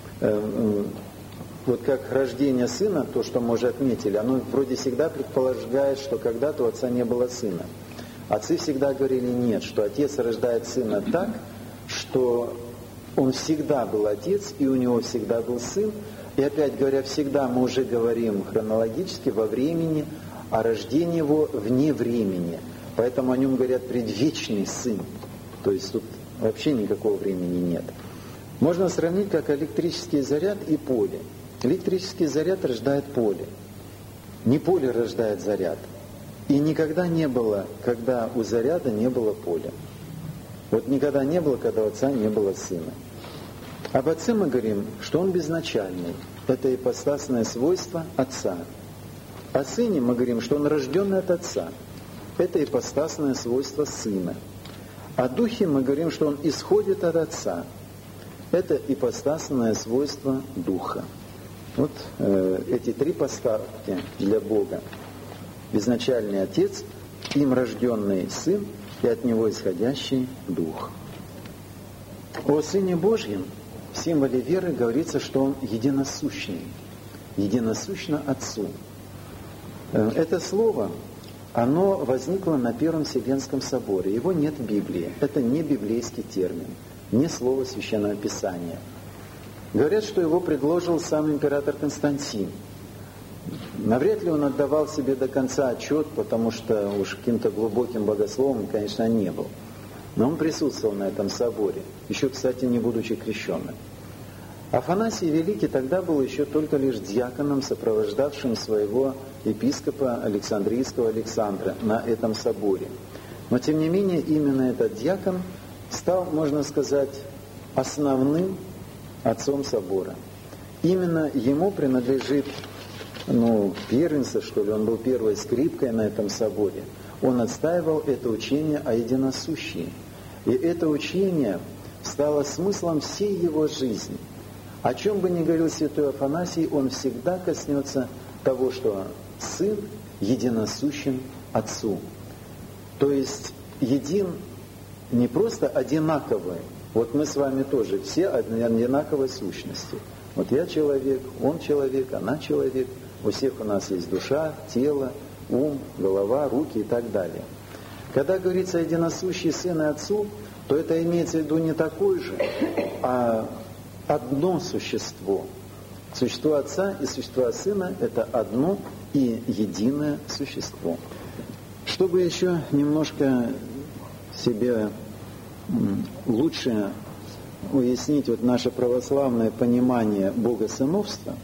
Вот как рождение сына, то, что мы уже отметили, оно вроде всегда предполагает, что когда-то у отца не было сына. Отцы всегда говорили нет, что отец рождает сына так, что он всегда был отец, и у него всегда был сын. И опять говоря, всегда мы уже говорим хронологически, во времени, а рождение его вне времени. Поэтому о нем говорят предвечный сын. То есть тут вообще никакого времени нет. Можно сравнить как электрический заряд и поле. Электрический заряд рождает поле. Не поле рождает заряд. И никогда не было, когда у заряда не было поля. Вот никогда не было, когда у отца не было сына. Об отце мы говорим, что он безначальный. Это ипостасное свойство отца. О сыне мы говорим, что он рожденный от отца. Это ипостасное свойство сына. О духе мы говорим, что он исходит от отца. Это ипостасное свойство духа. Вот э, эти три поставки для Бога. безначальный Отец, им рожденный Сын и от Него исходящий Дух. О Сыне Божьем в символе веры говорится, что Он единосущный, единосущно Отцу. Это слово, оно возникло на Первом Вселенском соборе. Его нет в Библии. Это не библейский термин, не слово Священного Писания. Говорят, что его предложил сам император Константин. Навряд ли он отдавал себе до конца отчет, потому что уж каким-то глубоким богословом, конечно, не был. Но он присутствовал на этом соборе, еще, кстати, не будучи крещенным. Афанасий Великий тогда был еще только лишь диаконом, сопровождавшим своего епископа Александрийского Александра на этом соборе. Но, тем не менее, именно этот диакон стал, можно сказать, основным отцом собора. Именно ему принадлежит, ну, первенство, что ли, он был первой скрипкой на этом соборе. Он отстаивал это учение о единосущии. И это учение стало смыслом всей его жизни. О чем бы ни говорил святой Афанасий, он всегда коснется того, что Сын единосущен Отцу. То есть един не просто одинаковый. Вот мы с вами тоже все одинаковой сущности. Вот я человек, он человек, она человек. У всех у нас есть душа, тело, ум, голова, руки и так далее. Когда говорится о единосущий Сын и Отцу, то это имеется в виду не такой же, а одно существо. Существо Отца и существо Сына – это одно и единое существо. Чтобы еще немножко себе лучше уяснить вот наше православное понимание богосыновства,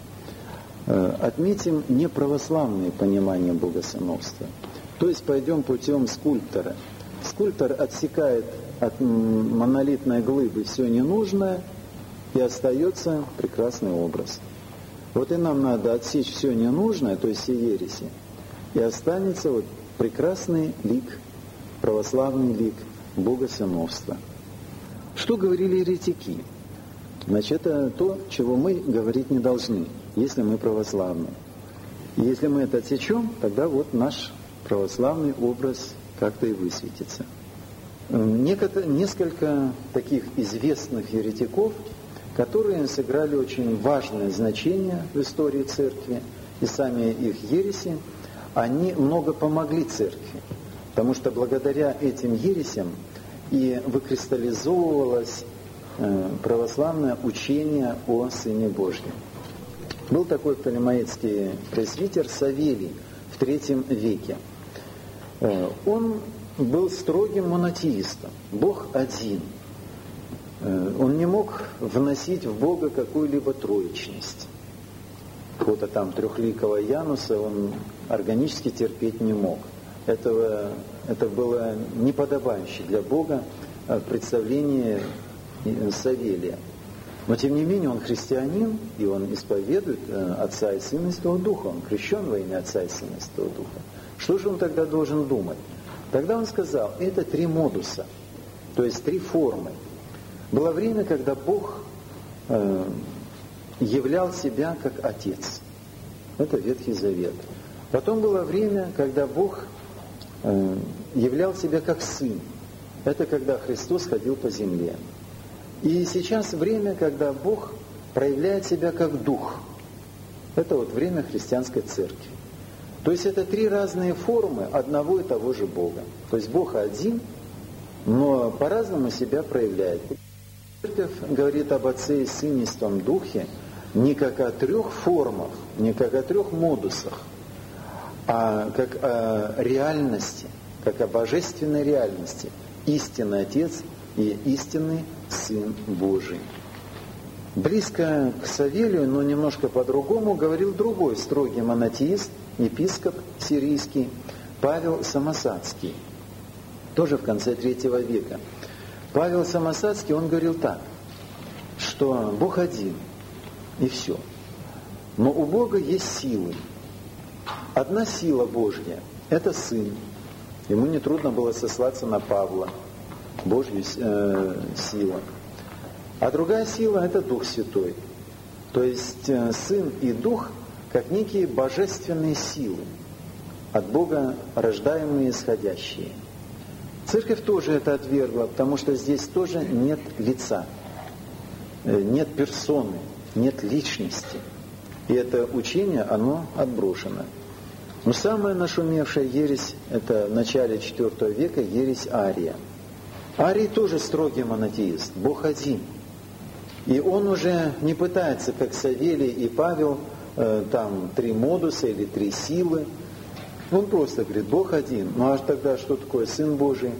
отметим неправославное понимание богосыновства. То есть пойдем путем скульптора. Скульптор отсекает от монолитной глыбы все ненужное, и остается прекрасный образ. Вот и нам надо отсечь все ненужное, то есть все ереси, и останется вот прекрасный лик, православный лик богосыновства. Что говорили еретики? Значит, это то, чего мы говорить не должны, если мы православны. И если мы это отсечем, тогда вот наш православный образ как-то и высветится. Некотор- несколько таких известных еретиков, которые сыграли очень важное значение в истории церкви, и сами их ереси, они много помогли церкви, потому что благодаря этим ересям и выкристаллизовывалось православное учение о Сыне Божьем. Был такой птолемаитский пресвитер Савелий в третьем веке. Он был строгим монотеистом. Бог один. Он не мог вносить в Бога какую-либо троечность. Какого-то там трехликого Януса он органически терпеть не мог. Этого, это было неподобающе для Бога представление Савелия. Но тем не менее он христианин, и он исповедует Отца и Сына и Святого Духа. Он крещен во имя Отца и Сына и Святого Духа. Что же он тогда должен думать? Тогда он сказал, это три модуса, то есть три формы. Было время, когда Бог э, являл себя как Отец. Это Ветхий Завет. Потом было время, когда Бог э, являл себя как Сын. Это когда Христос ходил по земле. И сейчас время, когда Бог проявляет себя как Дух. Это вот время христианской церкви. То есть это три разные формы одного и того же Бога. То есть Бог один, но по-разному себя проявляет. Церковь говорит об Отце и Сыне и Святом Духе не как о трех формах, не как о трех модусах, а как о реальности, как о божественной реальности. Истинный Отец и истинный Сын Божий. Близко к Савелию, но немножко по-другому, говорил другой строгий монотеист, епископ сирийский, Павел Самосадский, тоже в конце третьего века. Павел Самосадский, он говорил так, что Бог один, и все. Но у Бога есть силы. Одна сила Божья – это Сын. Ему нетрудно было сослаться на Павла, Божью э, силу. А другая сила – это Дух Святой. То есть э, Сын и Дух как некие божественные силы. от Бога рождаемые, исходящие. Церковь тоже это отвергла, потому что здесь тоже нет лица, нет персоны, нет личности. И это учение, оно отброшено. Но самая нашумевшая ересь – это в начале четвёртого века ересь Ария. Арий тоже строгий монотеист, Бог один. И он уже не пытается, как Савелий и Павел, э, там три модуса или три силы. Он просто говорит, Бог один. Ну а тогда что такое Сын Божий?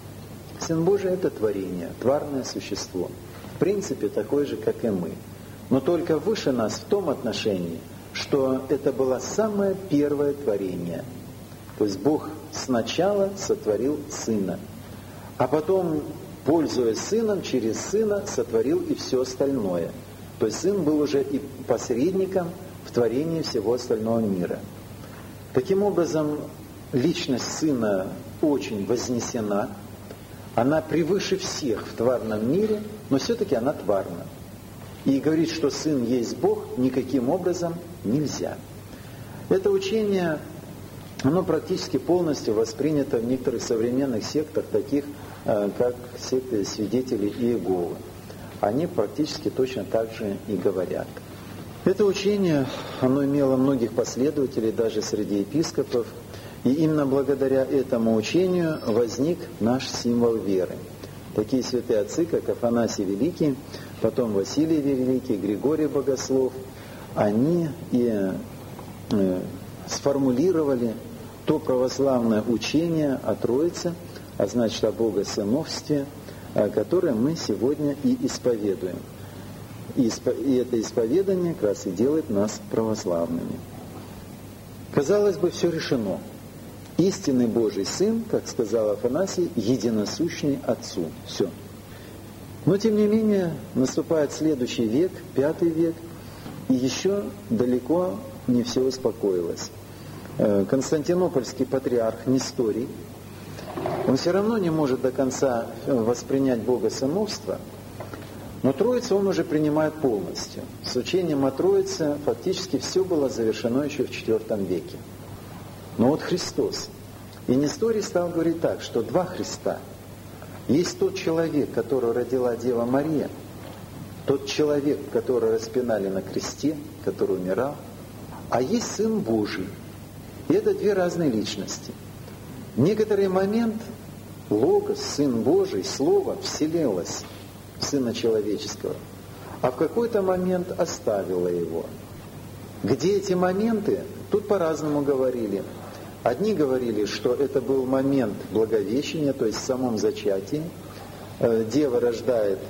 Сын Божий – это творение, тварное существо. В принципе, такое же, как и мы. Но только выше нас в том отношении, что это было самое первое творение. То есть Бог сначала сотворил Сына, а потом, пользуясь Сыном, через Сына сотворил и все остальное. То есть Сын был уже и посредником в творении всего остального мира. Таким образом, личность Сына очень вознесена, она превыше всех в тварном мире, но все-таки она тварна. И говорить, что Сын есть Бог, никаким образом нельзя. Это учение, оно практически полностью воспринято в некоторых современных сектах, таких как секты свидетелей Иеговы. Они практически точно так же и говорят. Это учение, оно имело многих последователей даже среди епископов, и именно благодаря этому учению возник наш символ веры. Такие святые отцы, как Афанасий Великий, потом Василий Великий, Григорий Богослов, они и э, сформулировали то православное учение о Троице, а значит о Богосыновстве, которое мы сегодня и исповедуем. И, испо, и это исповедание как раз и делает нас православными. Казалось бы, все решено. Истинный Божий Сын, как сказал Афанасий, единосущный Отцу. Все. Но, тем не менее, наступает следующий век, пятый век, и еще далеко не все успокоилось. Константинопольский патриарх Несторий, он все равно не может до конца воспринять богосыновство, но Троицу он уже принимает полностью. С учением о Троице фактически все было завершено еще в четвёртом веке. Но вот Христос. И Несторий стал говорить так, что два Христа. Есть тот человек, которого родила Дева Мария, тот человек, которого распинали на кресте, который умирал, а есть Сын Божий. И это две разные личности. В некоторый момент Логос, Сын Божий, Слово вселилось в Сына Человеческого, а в какой-то момент оставило Его. Где эти моменты? Тут по-разному говорили. Одни говорили, что это был момент Благовещения, то есть в самом зачатии. Дева рождает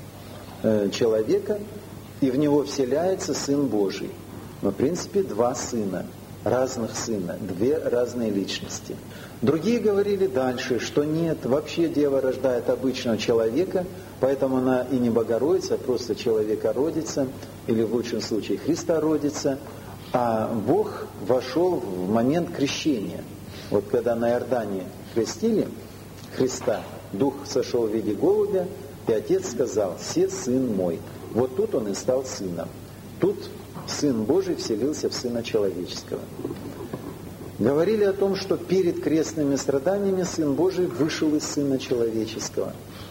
человека, и в него вселяется Сын Божий. Но, в принципе, два сына, разных сына, две разные личности. Другие говорили дальше, что нет, вообще Дева рождает обычного человека, поэтому она и не Богородица, а просто человека родится, или в лучшем случае Христа родится, а Бог вошел в момент крещения. Вот когда на Иордане крестили Христа, Дух сошел в виде голубя, и Отец сказал: «Се Сын мой». Вот тут Он и стал Сыном. Тут Сын Божий вселился в Сына Человеческого. Говорили о том, что перед крестными страданиями Сын Божий вышел из Сына Человеческого,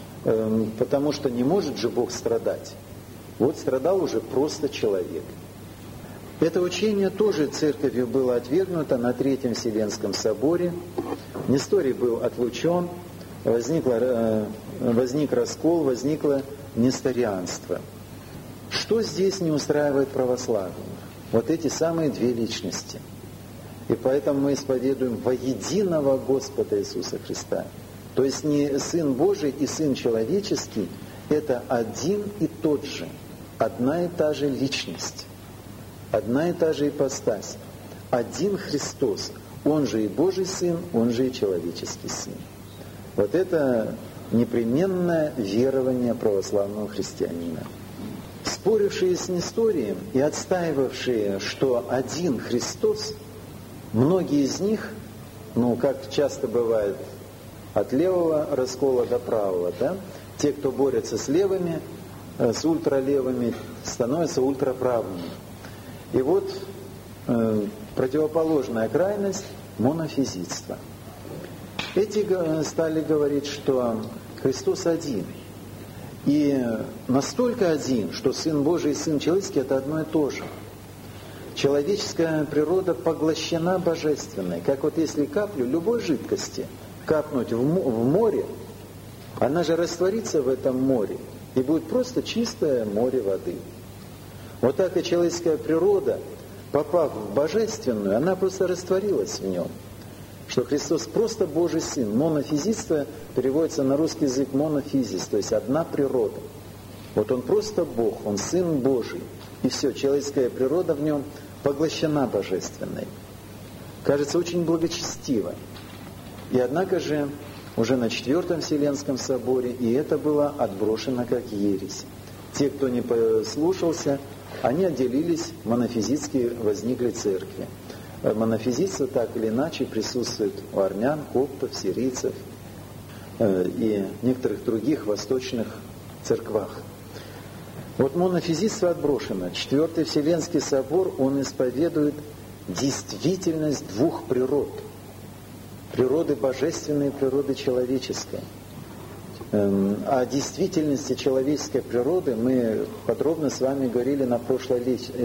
потому что не может же Бог страдать. Вот страдал уже просто человек. Это учение тоже церковью было отвергнуто на Третьем Вселенском соборе. Несторий был отлучен, возникло, возник раскол, возникло несторианство. Что здесь не устраивает православных? Вот эти самые две личности. И поэтому мы исповедуем воединого Господа Иисуса Христа. То есть не Сын Божий и Сын Человеческий – это один и тот же, одна и та же личность. Одна и та же ипостась. Один Христос, Он же и Божий Сын, Он же и человеческий Сын. Вот это непременное верование православного христианина. Спорившие с Несторием и отстаивавшие, что один Христос, многие из них, ну, как часто бывает, от левого раскола до правого, да? Те, кто борются с левыми, с ультралевыми, становятся ультраправыми. И вот э, Противоположная крайность – монофизитство. Эти стали говорить, что Христос один. И настолько один, что Сын Божий и Сын человеческий – это одно и то же. Человеческая природа поглощена божественной. Как вот если каплю любой жидкости капнуть в море, она же растворится в этом море, и будет просто чистое море воды. Вот так и человеческая природа, попав в божественную, она просто растворилась в нем. Что Христос просто Божий Сын. Монофизитство переводится на русский язык монофизис, то есть одна природа. Вот Он просто Бог, Он Сын Божий. И все, человеческая природа в Нем поглощена божественной. Кажется, очень благочестиво. И однако же уже на Четвертом Вселенском соборе и это было отброшено как ересь. Те, кто не послушался, они отделились, монофизитски возникли церкви. Монофизитство так или иначе присутствует у армян, коптов, сирийцев и некоторых других восточных церквах. Вот монофизитство отброшено. Четвертый Вселенский собор, он исповедует действительность двух природ. Природы божественной и природы человеческой. О действительности человеческой природы мы подробно с вами говорили на прошлой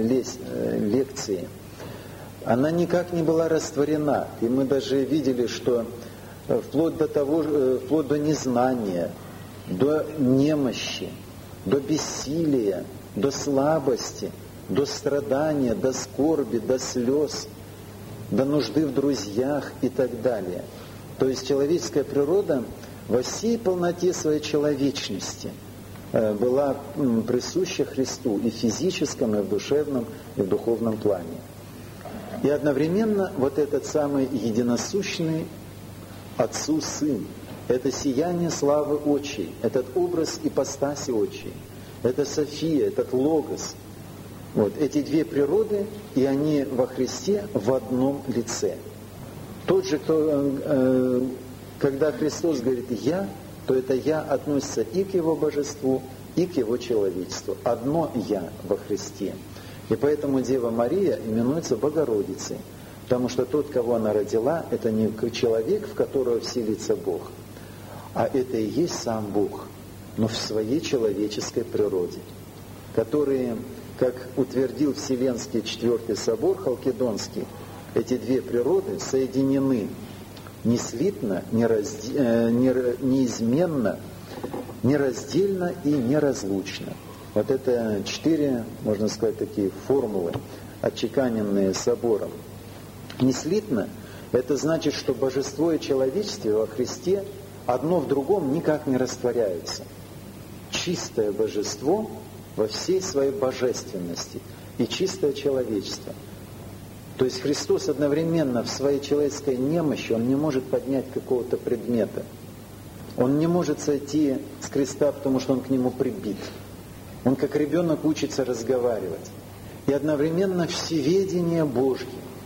лекции. Она никак не была растворена. И мы даже видели, что вплоть до того, вплоть до незнания, до немощи, до бессилия, до слабости, до страдания, до скорби, до слез, до нужды в друзьях и так далее. То есть человеческая природа во всей полноте своей человечности была присуща Христу и в физическом, и в душевном, и в духовном плане. И одновременно вот этот самый единосущный Отцу Сын, это сияние славы Отчей, этот образ ипостаси Отчей, это София, этот Логос. Вот эти две природы, и они во Христе в одном лице. Тот же, кто, э, когда Христос говорит «Я», то это «Я» относится и к Его божеству, и к Его человечеству. Одно «Я» во Христе. И поэтому Дева Мария именуется Богородицей, потому что тот, кого она родила, это не человек, в которого вселится Бог, а это и есть сам Бог, но в своей человеческой природе, который, как утвердил Вселенский Четвертый Собор Халкидонский, эти две природы соединены неслитно, неизменно, нераздельно и неразлучно. Вот это четыре, можно сказать, такие формулы, отчеканенные собором. Неслитно – это значит, что божество и человечество во Христе одно в другом никак не растворяются. Чистое божество во всей своей божественности и чистое человечество. То есть Христос одновременно в своей человеческой немощи, Он не может поднять какого-то предмета. Он не может сойти с креста, потому что Он к нему прибит. Он как ребенок учится разговаривать. И одновременно всеведение Божье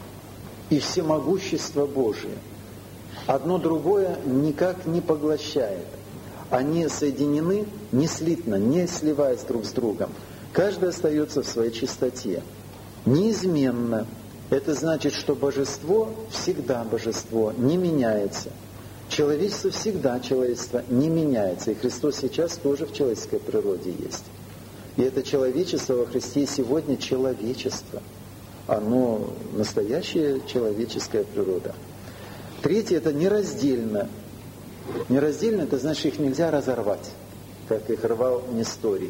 и всемогущество Божие. Одно другое никак не поглощает. Они соединены неслитно, не сливаясь друг с другом. Каждый остается в своей чистоте. Неизменно. Это значит, что божество всегда божество, не меняется. Человечество всегда человечество, не меняется. И Христос сейчас тоже в человеческой природе есть. И это человечество во Христе сегодня человечество. Оно настоящая человеческая природа. Третье – это нераздельно. Нераздельно – это значит, их нельзя разорвать, как их рвал Несторий.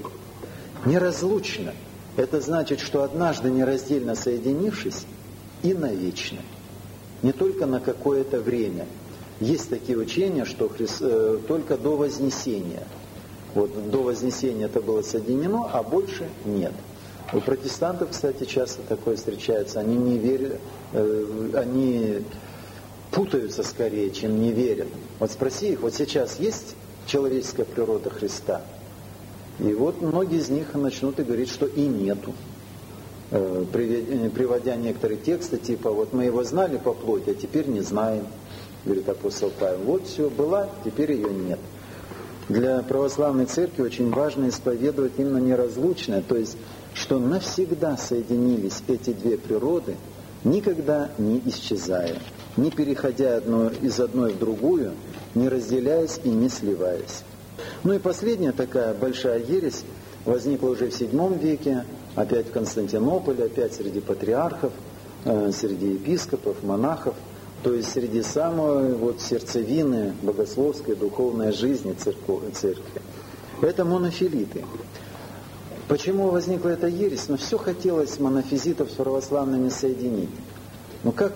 Неразлучно – это значит, что однажды нераздельно соединившись, и навечно. Не только на какое-то время. Есть такие учения, что Христ, э, только до Вознесения. Вот до Вознесения это было соединено, а больше нет. У протестантов, кстати, часто такое встречается. Они не верят, э, они путаются скорее, чем не верят. Вот спроси их, вот сейчас есть человеческая природа Христа? И вот многие из них начнут и говорить, что и нету. Э, приводя некоторые тексты, типа, вот мы его знали по плоти, а теперь не знаем, говорит апостол Павел. Вот все, была, теперь ее нет. Для православной церкви очень важно исповедовать именно неразлучное, то есть, что навсегда соединились эти две природы никогда не исчезая, не переходя одно, из одной в другую, не разделяясь и не сливаясь. Ну и последняя такая большая ересь возникла уже в седьмом веке, опять в Константинополе, опять среди патриархов, э, среди епископов, монахов, то есть среди самой вот сердцевины богословской, духовной жизни церкви. Это монофилиты. Почему возникла эта ересь? Ну, все хотелось монофизитов с православными соединить. Ну, как...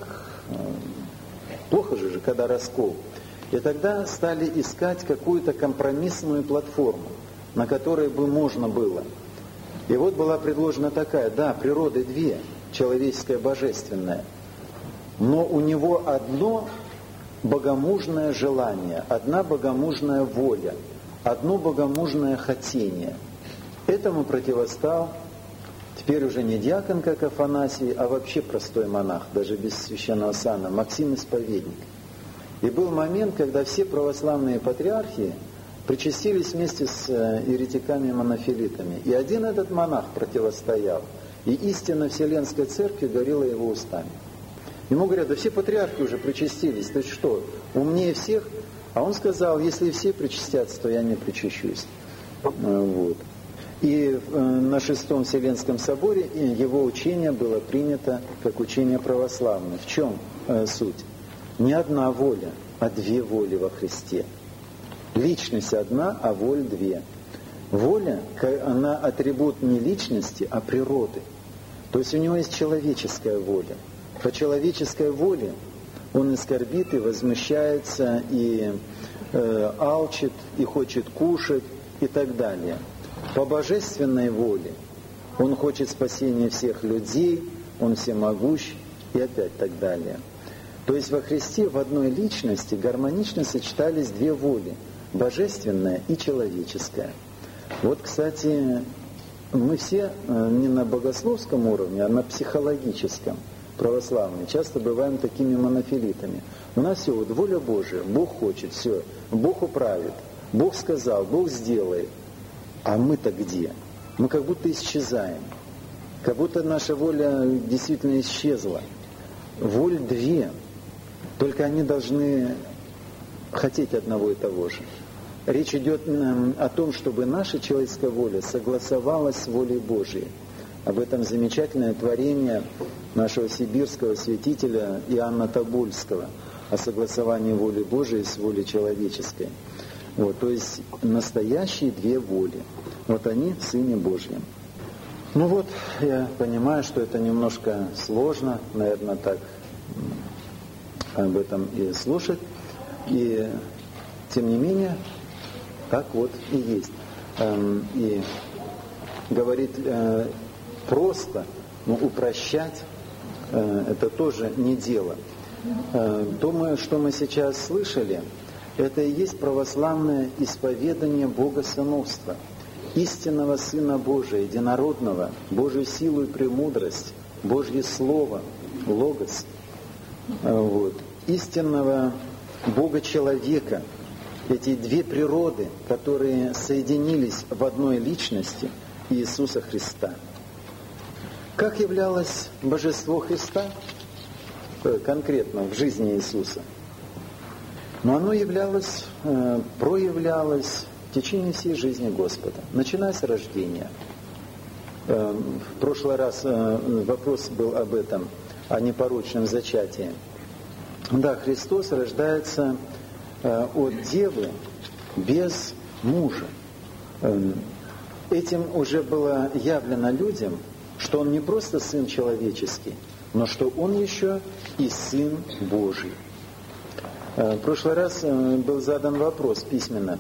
Плохо же, когда раскол. И тогда стали искать какую-то компромиссную платформу, на которой бы можно было. И вот была предложена такая, да, природы две, человеческое, божественное, но у него одно богомужное желание, одна богомужная воля, одно богомужное хотение. Этому противостал теперь уже не диакон, как Афанасий, а вообще простой монах, даже без священного сана, Максим Исповедник. И был момент, когда все православные патриархи причастились вместе с еретиками-монофилитами. И один этот монах противостоял. И истина Вселенской Церкви горела его устами. Ему говорят, да все патриархи уже причастились, ты что, умнее всех? А он сказал, если все причастятся, то я не причащусь. Вот. И на Шестом Вселенском соборе его учение было принято как учение православное. В чем суть? Не одна воля, а две воли во Христе. Личность одна, а воль две. Воля, она атрибут не личности, а природы. То есть у него есть человеческая воля. По человеческой воле он и скорбит, и возмущается, и э, алчит, и хочет кушать, и так далее. По божественной воле он хочет спасения всех людей, он всемогущ, и опять так далее. То есть во Христе в одной личности гармонично сочетались две воли – божественная и человеческая. Вот, кстати, мы все не на богословском уровне, а на психологическом, православные, часто бываем такими монофилитами. У нас все, вот воля Божия, Бог хочет, все, Бог управит, Бог сказал, Бог сделает. А мы-то где? Мы как будто исчезаем, как будто наша воля действительно исчезла. Воль две, только они должны хотеть одного и того же. Речь идет о том, чтобы наша человеческая воля согласовалась с волей Божией. Об этом замечательное творение нашего сибирского святителя Иоанна Тобольского о согласовании воли Божией с волей человеческой. Вот, то есть настоящие две воли. Вот они в Сыне Божьем. Ну вот, я понимаю, что это немножко сложно, наверное, так об этом и слушать. И тем не менее, так вот и есть. И говорить просто, но упрощать это тоже не дело. Думаю, что мы сейчас слышали, это и есть православное исповедание богосыновства, истинного Сына Божия, единородного, Божью силу и премудрость, Божье Слово, Логос, вот, истинного Бога-человека, эти две природы, которые соединились в одной личности Иисуса Христа. Как являлось Божество Христа конкретно в жизни Иисуса? Но оно являлось, проявлялось в течение всей жизни Господа, начиная с рождения. В прошлый раз вопрос был об этом, о непорочном зачатии. Да, Христос рождается от девы без мужа. Этим уже было явлено людям, что Он не просто Сын человеческий, но что Он еще и Сын Божий. В прошлый раз был задан вопрос письменно,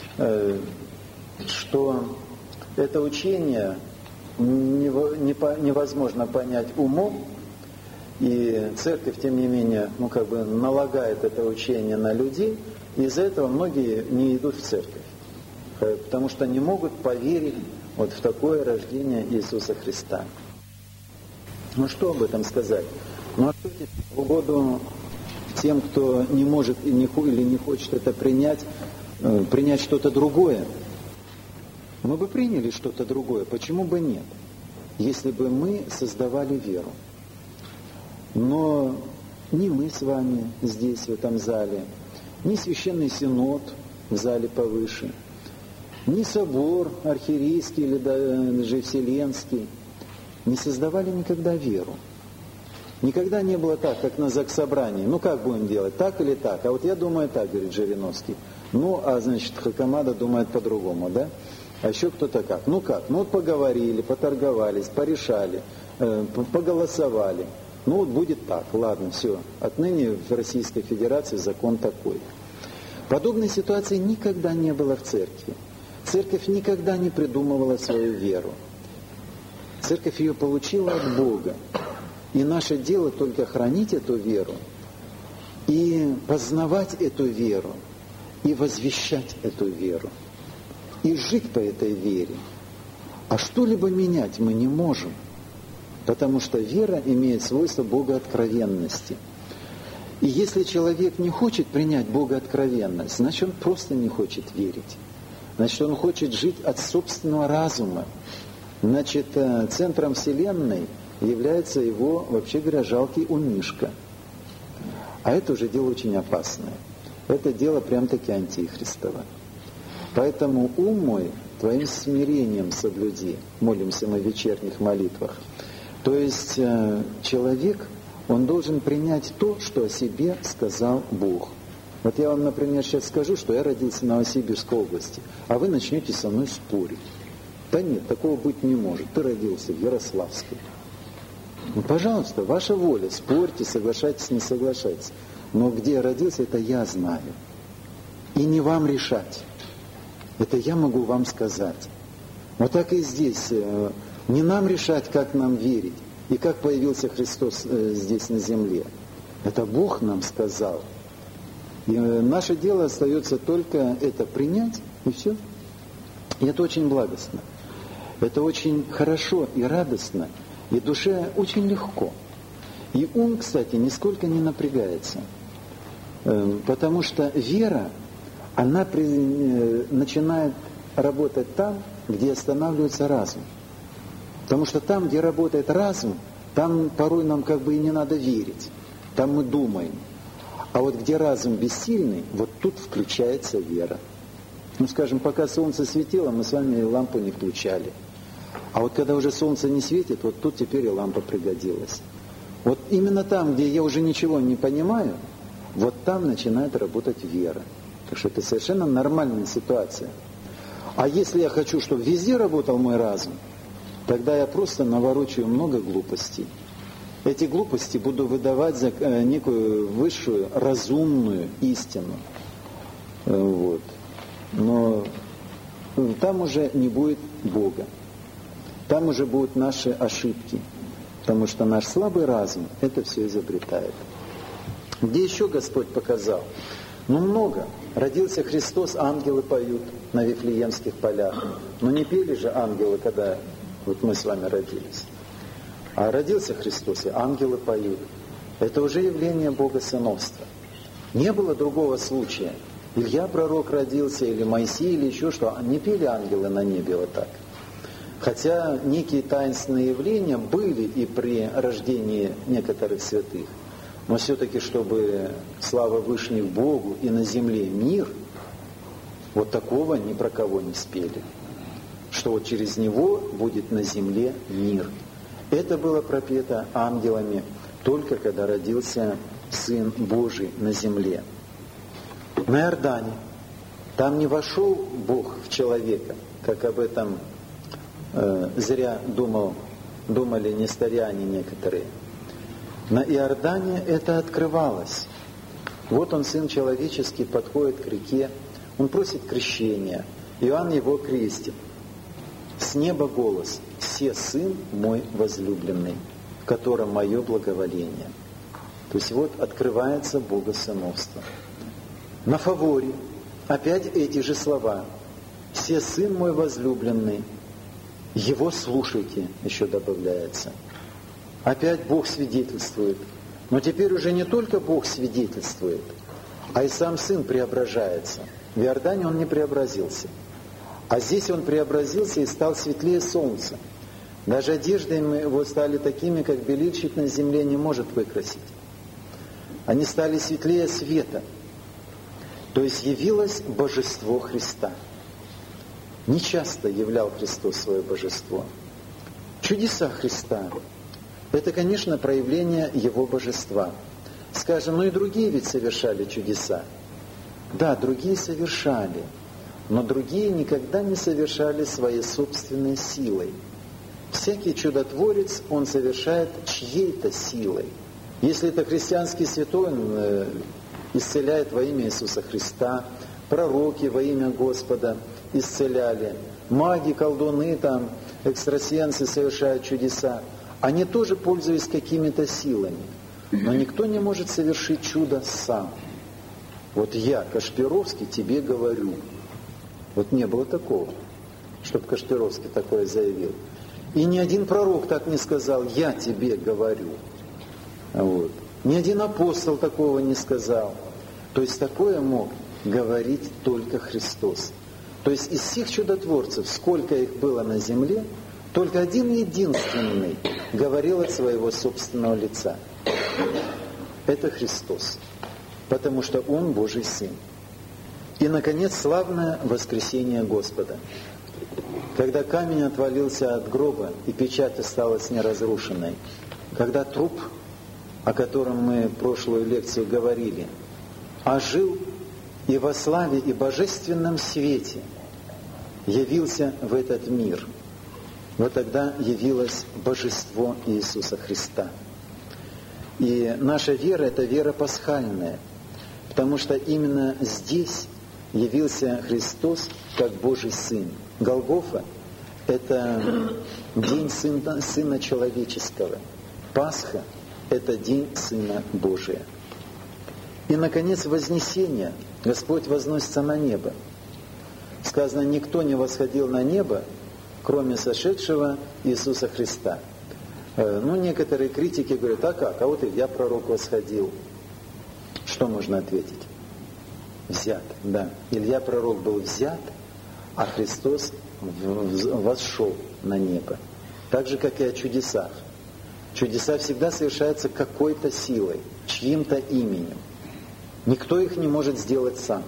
что это учение невозможно понять умом, и церковь, тем не менее, ну, как бы налагает это учение на людей, и из-за этого многие не идут в церковь, потому что не могут поверить вот в такое рождение Иисуса Христа. Ну что об этом сказать? Ну а что теперь в угоду тем, кто не может и не, или не хочет это принять, э, принять что-то другое? Мы бы приняли что-то другое, почему бы нет, если бы мы создавали веру. Но ни мы с вами здесь, в этом зале, ни Священный Синод в зале повыше, ни собор архиерейский или даже вселенский не создавали никогда веру. Никогда не было так, как на заксобрании. Ну, как будем делать, так или так? А вот я думаю так, говорит Жириновский. Ну, а значит, Хакамада думает по-другому, да? А еще кто-то как? Ну как? Ну вот поговорили, поторговались, порешали, э, поголосовали. Ну вот будет так, ладно, все. Отныне в Российской Федерации закон такой. Подобной ситуации никогда не было в церкви. Церковь никогда не придумывала свою веру. Церковь ее получила от Бога. И наше дело только хранить эту веру, и познавать эту веру, и возвещать эту веру, и жить по этой вере. А что-либо менять мы не можем, потому что вера имеет свойство богооткровенности. И если человек не хочет принять богооткровенность, значит, он просто не хочет верить. Значит, он хочет жить от собственного разума. Значит, центром Вселенной является его, вообще говоря, жалкий умишка. А это уже дело очень опасное. Это дело прям-таки антихристово. Поэтому ум мой твоим смирением соблюди, молимся мы в вечерних молитвах. То есть человек, он должен принять то, что о себе сказал Бог. Вот я вам, например, сейчас скажу, что я родился в Новосибирской области, а вы начнете со мной спорить. Да нет, такого быть не может. Ты родился в Ярославской. Ну, пожалуйста, ваша воля, спорьте, соглашайтесь, не соглашайтесь. Но где я родился, это я знаю. И не вам решать. Это я могу вам сказать. Вот так и здесь. Не нам решать, как нам верить, и как появился Христос здесь на земле. Это Бог нам сказал. И наше дело остается только это принять, и все. И это очень благостно. Это очень хорошо и радостно. И душе очень легко. И ум, кстати, нисколько не напрягается. Потому что вера, она начинает работать там, где останавливается разум. Потому что там, где работает разум, там порой нам как бы и не надо верить. Там мы думаем. А вот где разум бессильный, вот тут включается вера. Ну, скажем, пока солнце светило, мы с вами лампу не включали. А вот когда уже солнце не светит, вот тут теперь и лампа пригодилась. Вот именно там, где я уже ничего не понимаю, вот там начинает работать вера. Так что это совершенно нормальная ситуация. А если я хочу, чтобы везде работал мой разум, тогда я просто наворочаю много глупостей. Эти глупости буду выдавать за некую высшую разумную истину. Вот. Но там уже не будет Бога. Там уже будут наши ошибки, потому что наш слабый разум это все изобретает. Где еще Господь показал? Ну, много. Родился Христос, ангелы поют на Вифлеемских полях. Но не пели же ангелы, когда вот мы с вами родились. А родился Христос, и ангелы поют. Это уже явление богосыновства. Не было другого случая. Илья пророк родился, или Моисей, или еще что. Не пели ангелы на небе вот так. Хотя некие таинственные явления были и при рождении некоторых святых. Но все-таки, чтобы слава Вышних Богу и на земле мир, вот такого ни про кого не спели. Что вот через него будет на земле мир. Это было пропето ангелами только когда родился Сын Божий на земле. На Иордане там не вошел Бог в человека, как об этом э, зря думал, думали несториане некоторые. На Иордане это открывалось. Вот он, Сын Человеческий, подходит к реке, он просит крещения. Иоанн его крестит. С неба голос: «Се Сын мой возлюбленный, в котором мое благоволение». То есть вот открывается богосыновство. На Фаворе опять эти же слова: «Се Сын мой возлюбленный, его слушайте», еще добавляется. Опять Бог свидетельствует. Но теперь уже не только Бог свидетельствует, а и сам Сын преображается. В Иордане он не преобразился. А здесь он преобразился и стал светлее солнца. Даже одежды его стали такими, как белильщик на земле не может выкрасить. Они стали светлее света. То есть явилось божество Христа. Не часто являл Христос свое божество. Чудеса Христа – это, конечно, проявление Его божества. Скажем, ну и другие ведь совершали чудеса. Да, другие совершали, но другие никогда не совершали своей собственной силой. Всякий чудотворец, он совершает чьей-то силой. Если это христианский святой, он исцеляет во имя Иисуса Христа, пророки во имя Господа исцеляли, маги, колдуны, там, экстрасенсы совершают чудеса. Они тоже пользуются какими-то силами. Но никто не может совершить чудо сам. Вот я, Кашпировский, тебе говорю. Вот не было такого, чтобы Кашпировский такое заявил. И ни один пророк так не сказал, я тебе говорю. Вот. Ни один апостол такого не сказал. То есть такое мог говорить только Христос. То есть из всех чудотворцев, сколько их было на земле, только один единственный говорил от своего собственного лица. Это Христос, потому что Он Божий Сын. И, наконец, славное воскресение Господа. Когда камень отвалился от гроба, и печать осталась неразрушенной, когда труп, о котором мы прошлую лекцию говорили, ожил и во славе и божественном свете явился в этот мир, вот тогда явилось божество Иисуса Христа. И наша вера – это вера пасхальная, потому что именно здесь явился Христос как Божий Сын. Голгофа – это день Сына, Сына Человеческого. Пасха – это день Сына Божия. И, наконец, вознесение. Господь возносится на небо. Сказано, никто не восходил на небо, кроме сошедшего Иисуса Христа. Ну, некоторые критики говорят, а как? А вот Илья пророк восходил. Что можно ответить? Взят, да. Илья пророк был взят, а Христос восшел на небо. Так же, как и о чудесах. Чудеса всегда совершаются какой-то силой, чьим-то именем. Никто их не может сделать сам.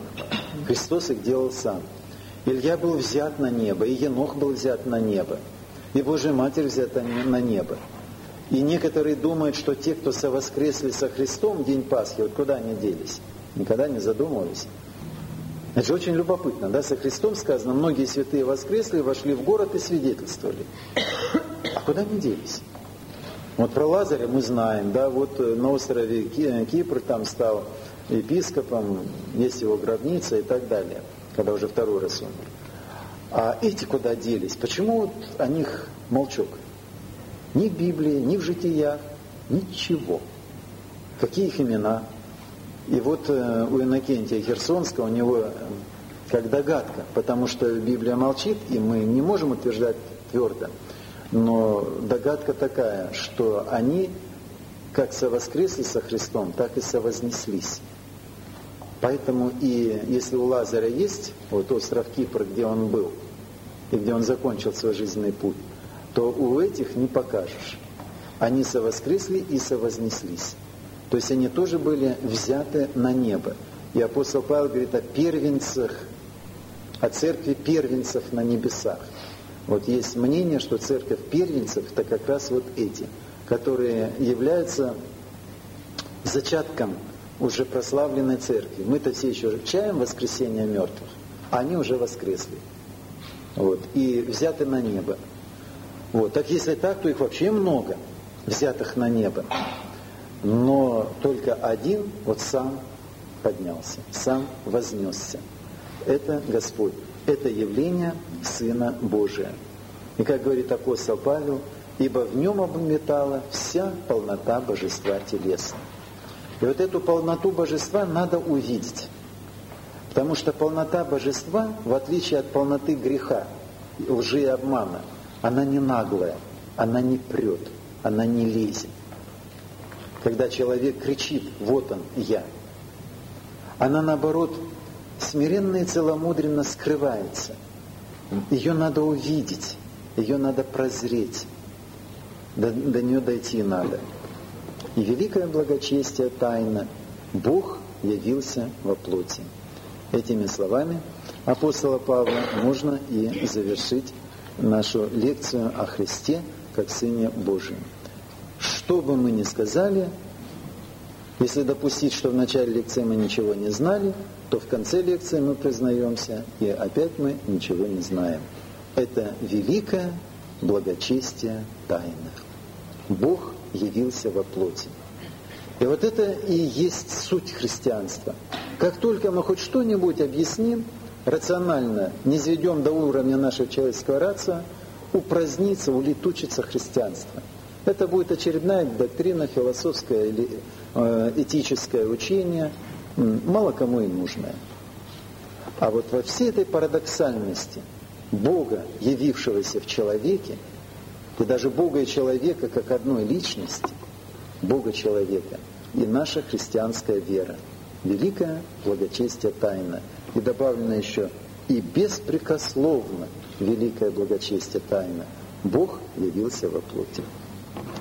Христос их делал сам. Илья был взят на небо, и Енох был взят на небо, и Божья Матерь взята на небо. И некоторые думают, что те, кто совоскресли со Христом в день Пасхи, вот куда они делись? Никогда не задумывались. Это же очень любопытно, да? Со Христом сказано, многие святые воскресли, вошли в город и свидетельствовали. А куда они делись? Вот про Лазаря мы знаем, да, вот на острове Кипр там стал епископом, есть его гробница и так далее, когда уже второй раз умер. А эти куда делись? Почему вот о них молчок? Ни в Библии, ни в житиях, ничего. Какие их имена? И вот у Иннокентия Херсонского, у него как догадка, потому что Библия молчит, и мы не можем утверждать твердо, но догадка такая, что они как совоскресли со Христом, так и совознеслись. Поэтому и если у Лазаря есть вот остров Кипр, где он был, и где он закончил свой жизненный путь, то у этих не покажешь. Они совоскресли и совознеслись. То есть они тоже были взяты на небо. И апостол Павел говорит о первенцах, о церкви первенцев на небесах. Вот есть мнение, что церковь первенцев – это как раз вот эти, которые являются зачатком уже прославленной церкви. Мы-то все еще чаем воскресение мертвых, а они уже воскресли. Вот, и взяты на небо. Вот, так если так, то их вообще много, взятых на небо. Но только один вот сам поднялся, сам вознесся. Это Господь. Это явление Сына Божия. И как говорит апостол Павел, ибо в нем обитала вся полнота божества телесного. И вот эту полноту божества надо увидеть. Потому что полнота божества, в отличие от полноты греха, лжи и обмана, она не наглая, она не прет, она не лезет. Когда человек кричит, вот он, я, она наоборот смиренно и целомудренно скрывается. Ее надо увидеть. ее надо прозреть, до, до нее дойти надо. И великое благочестие тайна – Бог явился во плоти. Этими словами апостола Павла можно и завершить нашу лекцию о Христе как Сыне Божьем. Что бы мы ни сказали, если допустить, что в начале лекции мы ничего не знали, то в конце лекции мы признаемся, и опять мы ничего не знаем. Это великое благочестие тайны. Бог явился во плоти. И вот это и есть суть христианства. Как только мы хоть что-нибудь объясним, рационально не сведем до уровня нашего человеческого рацио, упразднится, улетучится христианство. Это будет очередная доктрина, философское или э, этическое учение, мало кому и нужное. А вот во всей этой парадоксальности Бога, явившегося в человеке, и даже Бога и человека как одной личности, Бога-человека, и наша христианская вера, великое благочестие тайна. И добавлено еще и беспрекословно великое благочестие тайна. Бог явился во плоти.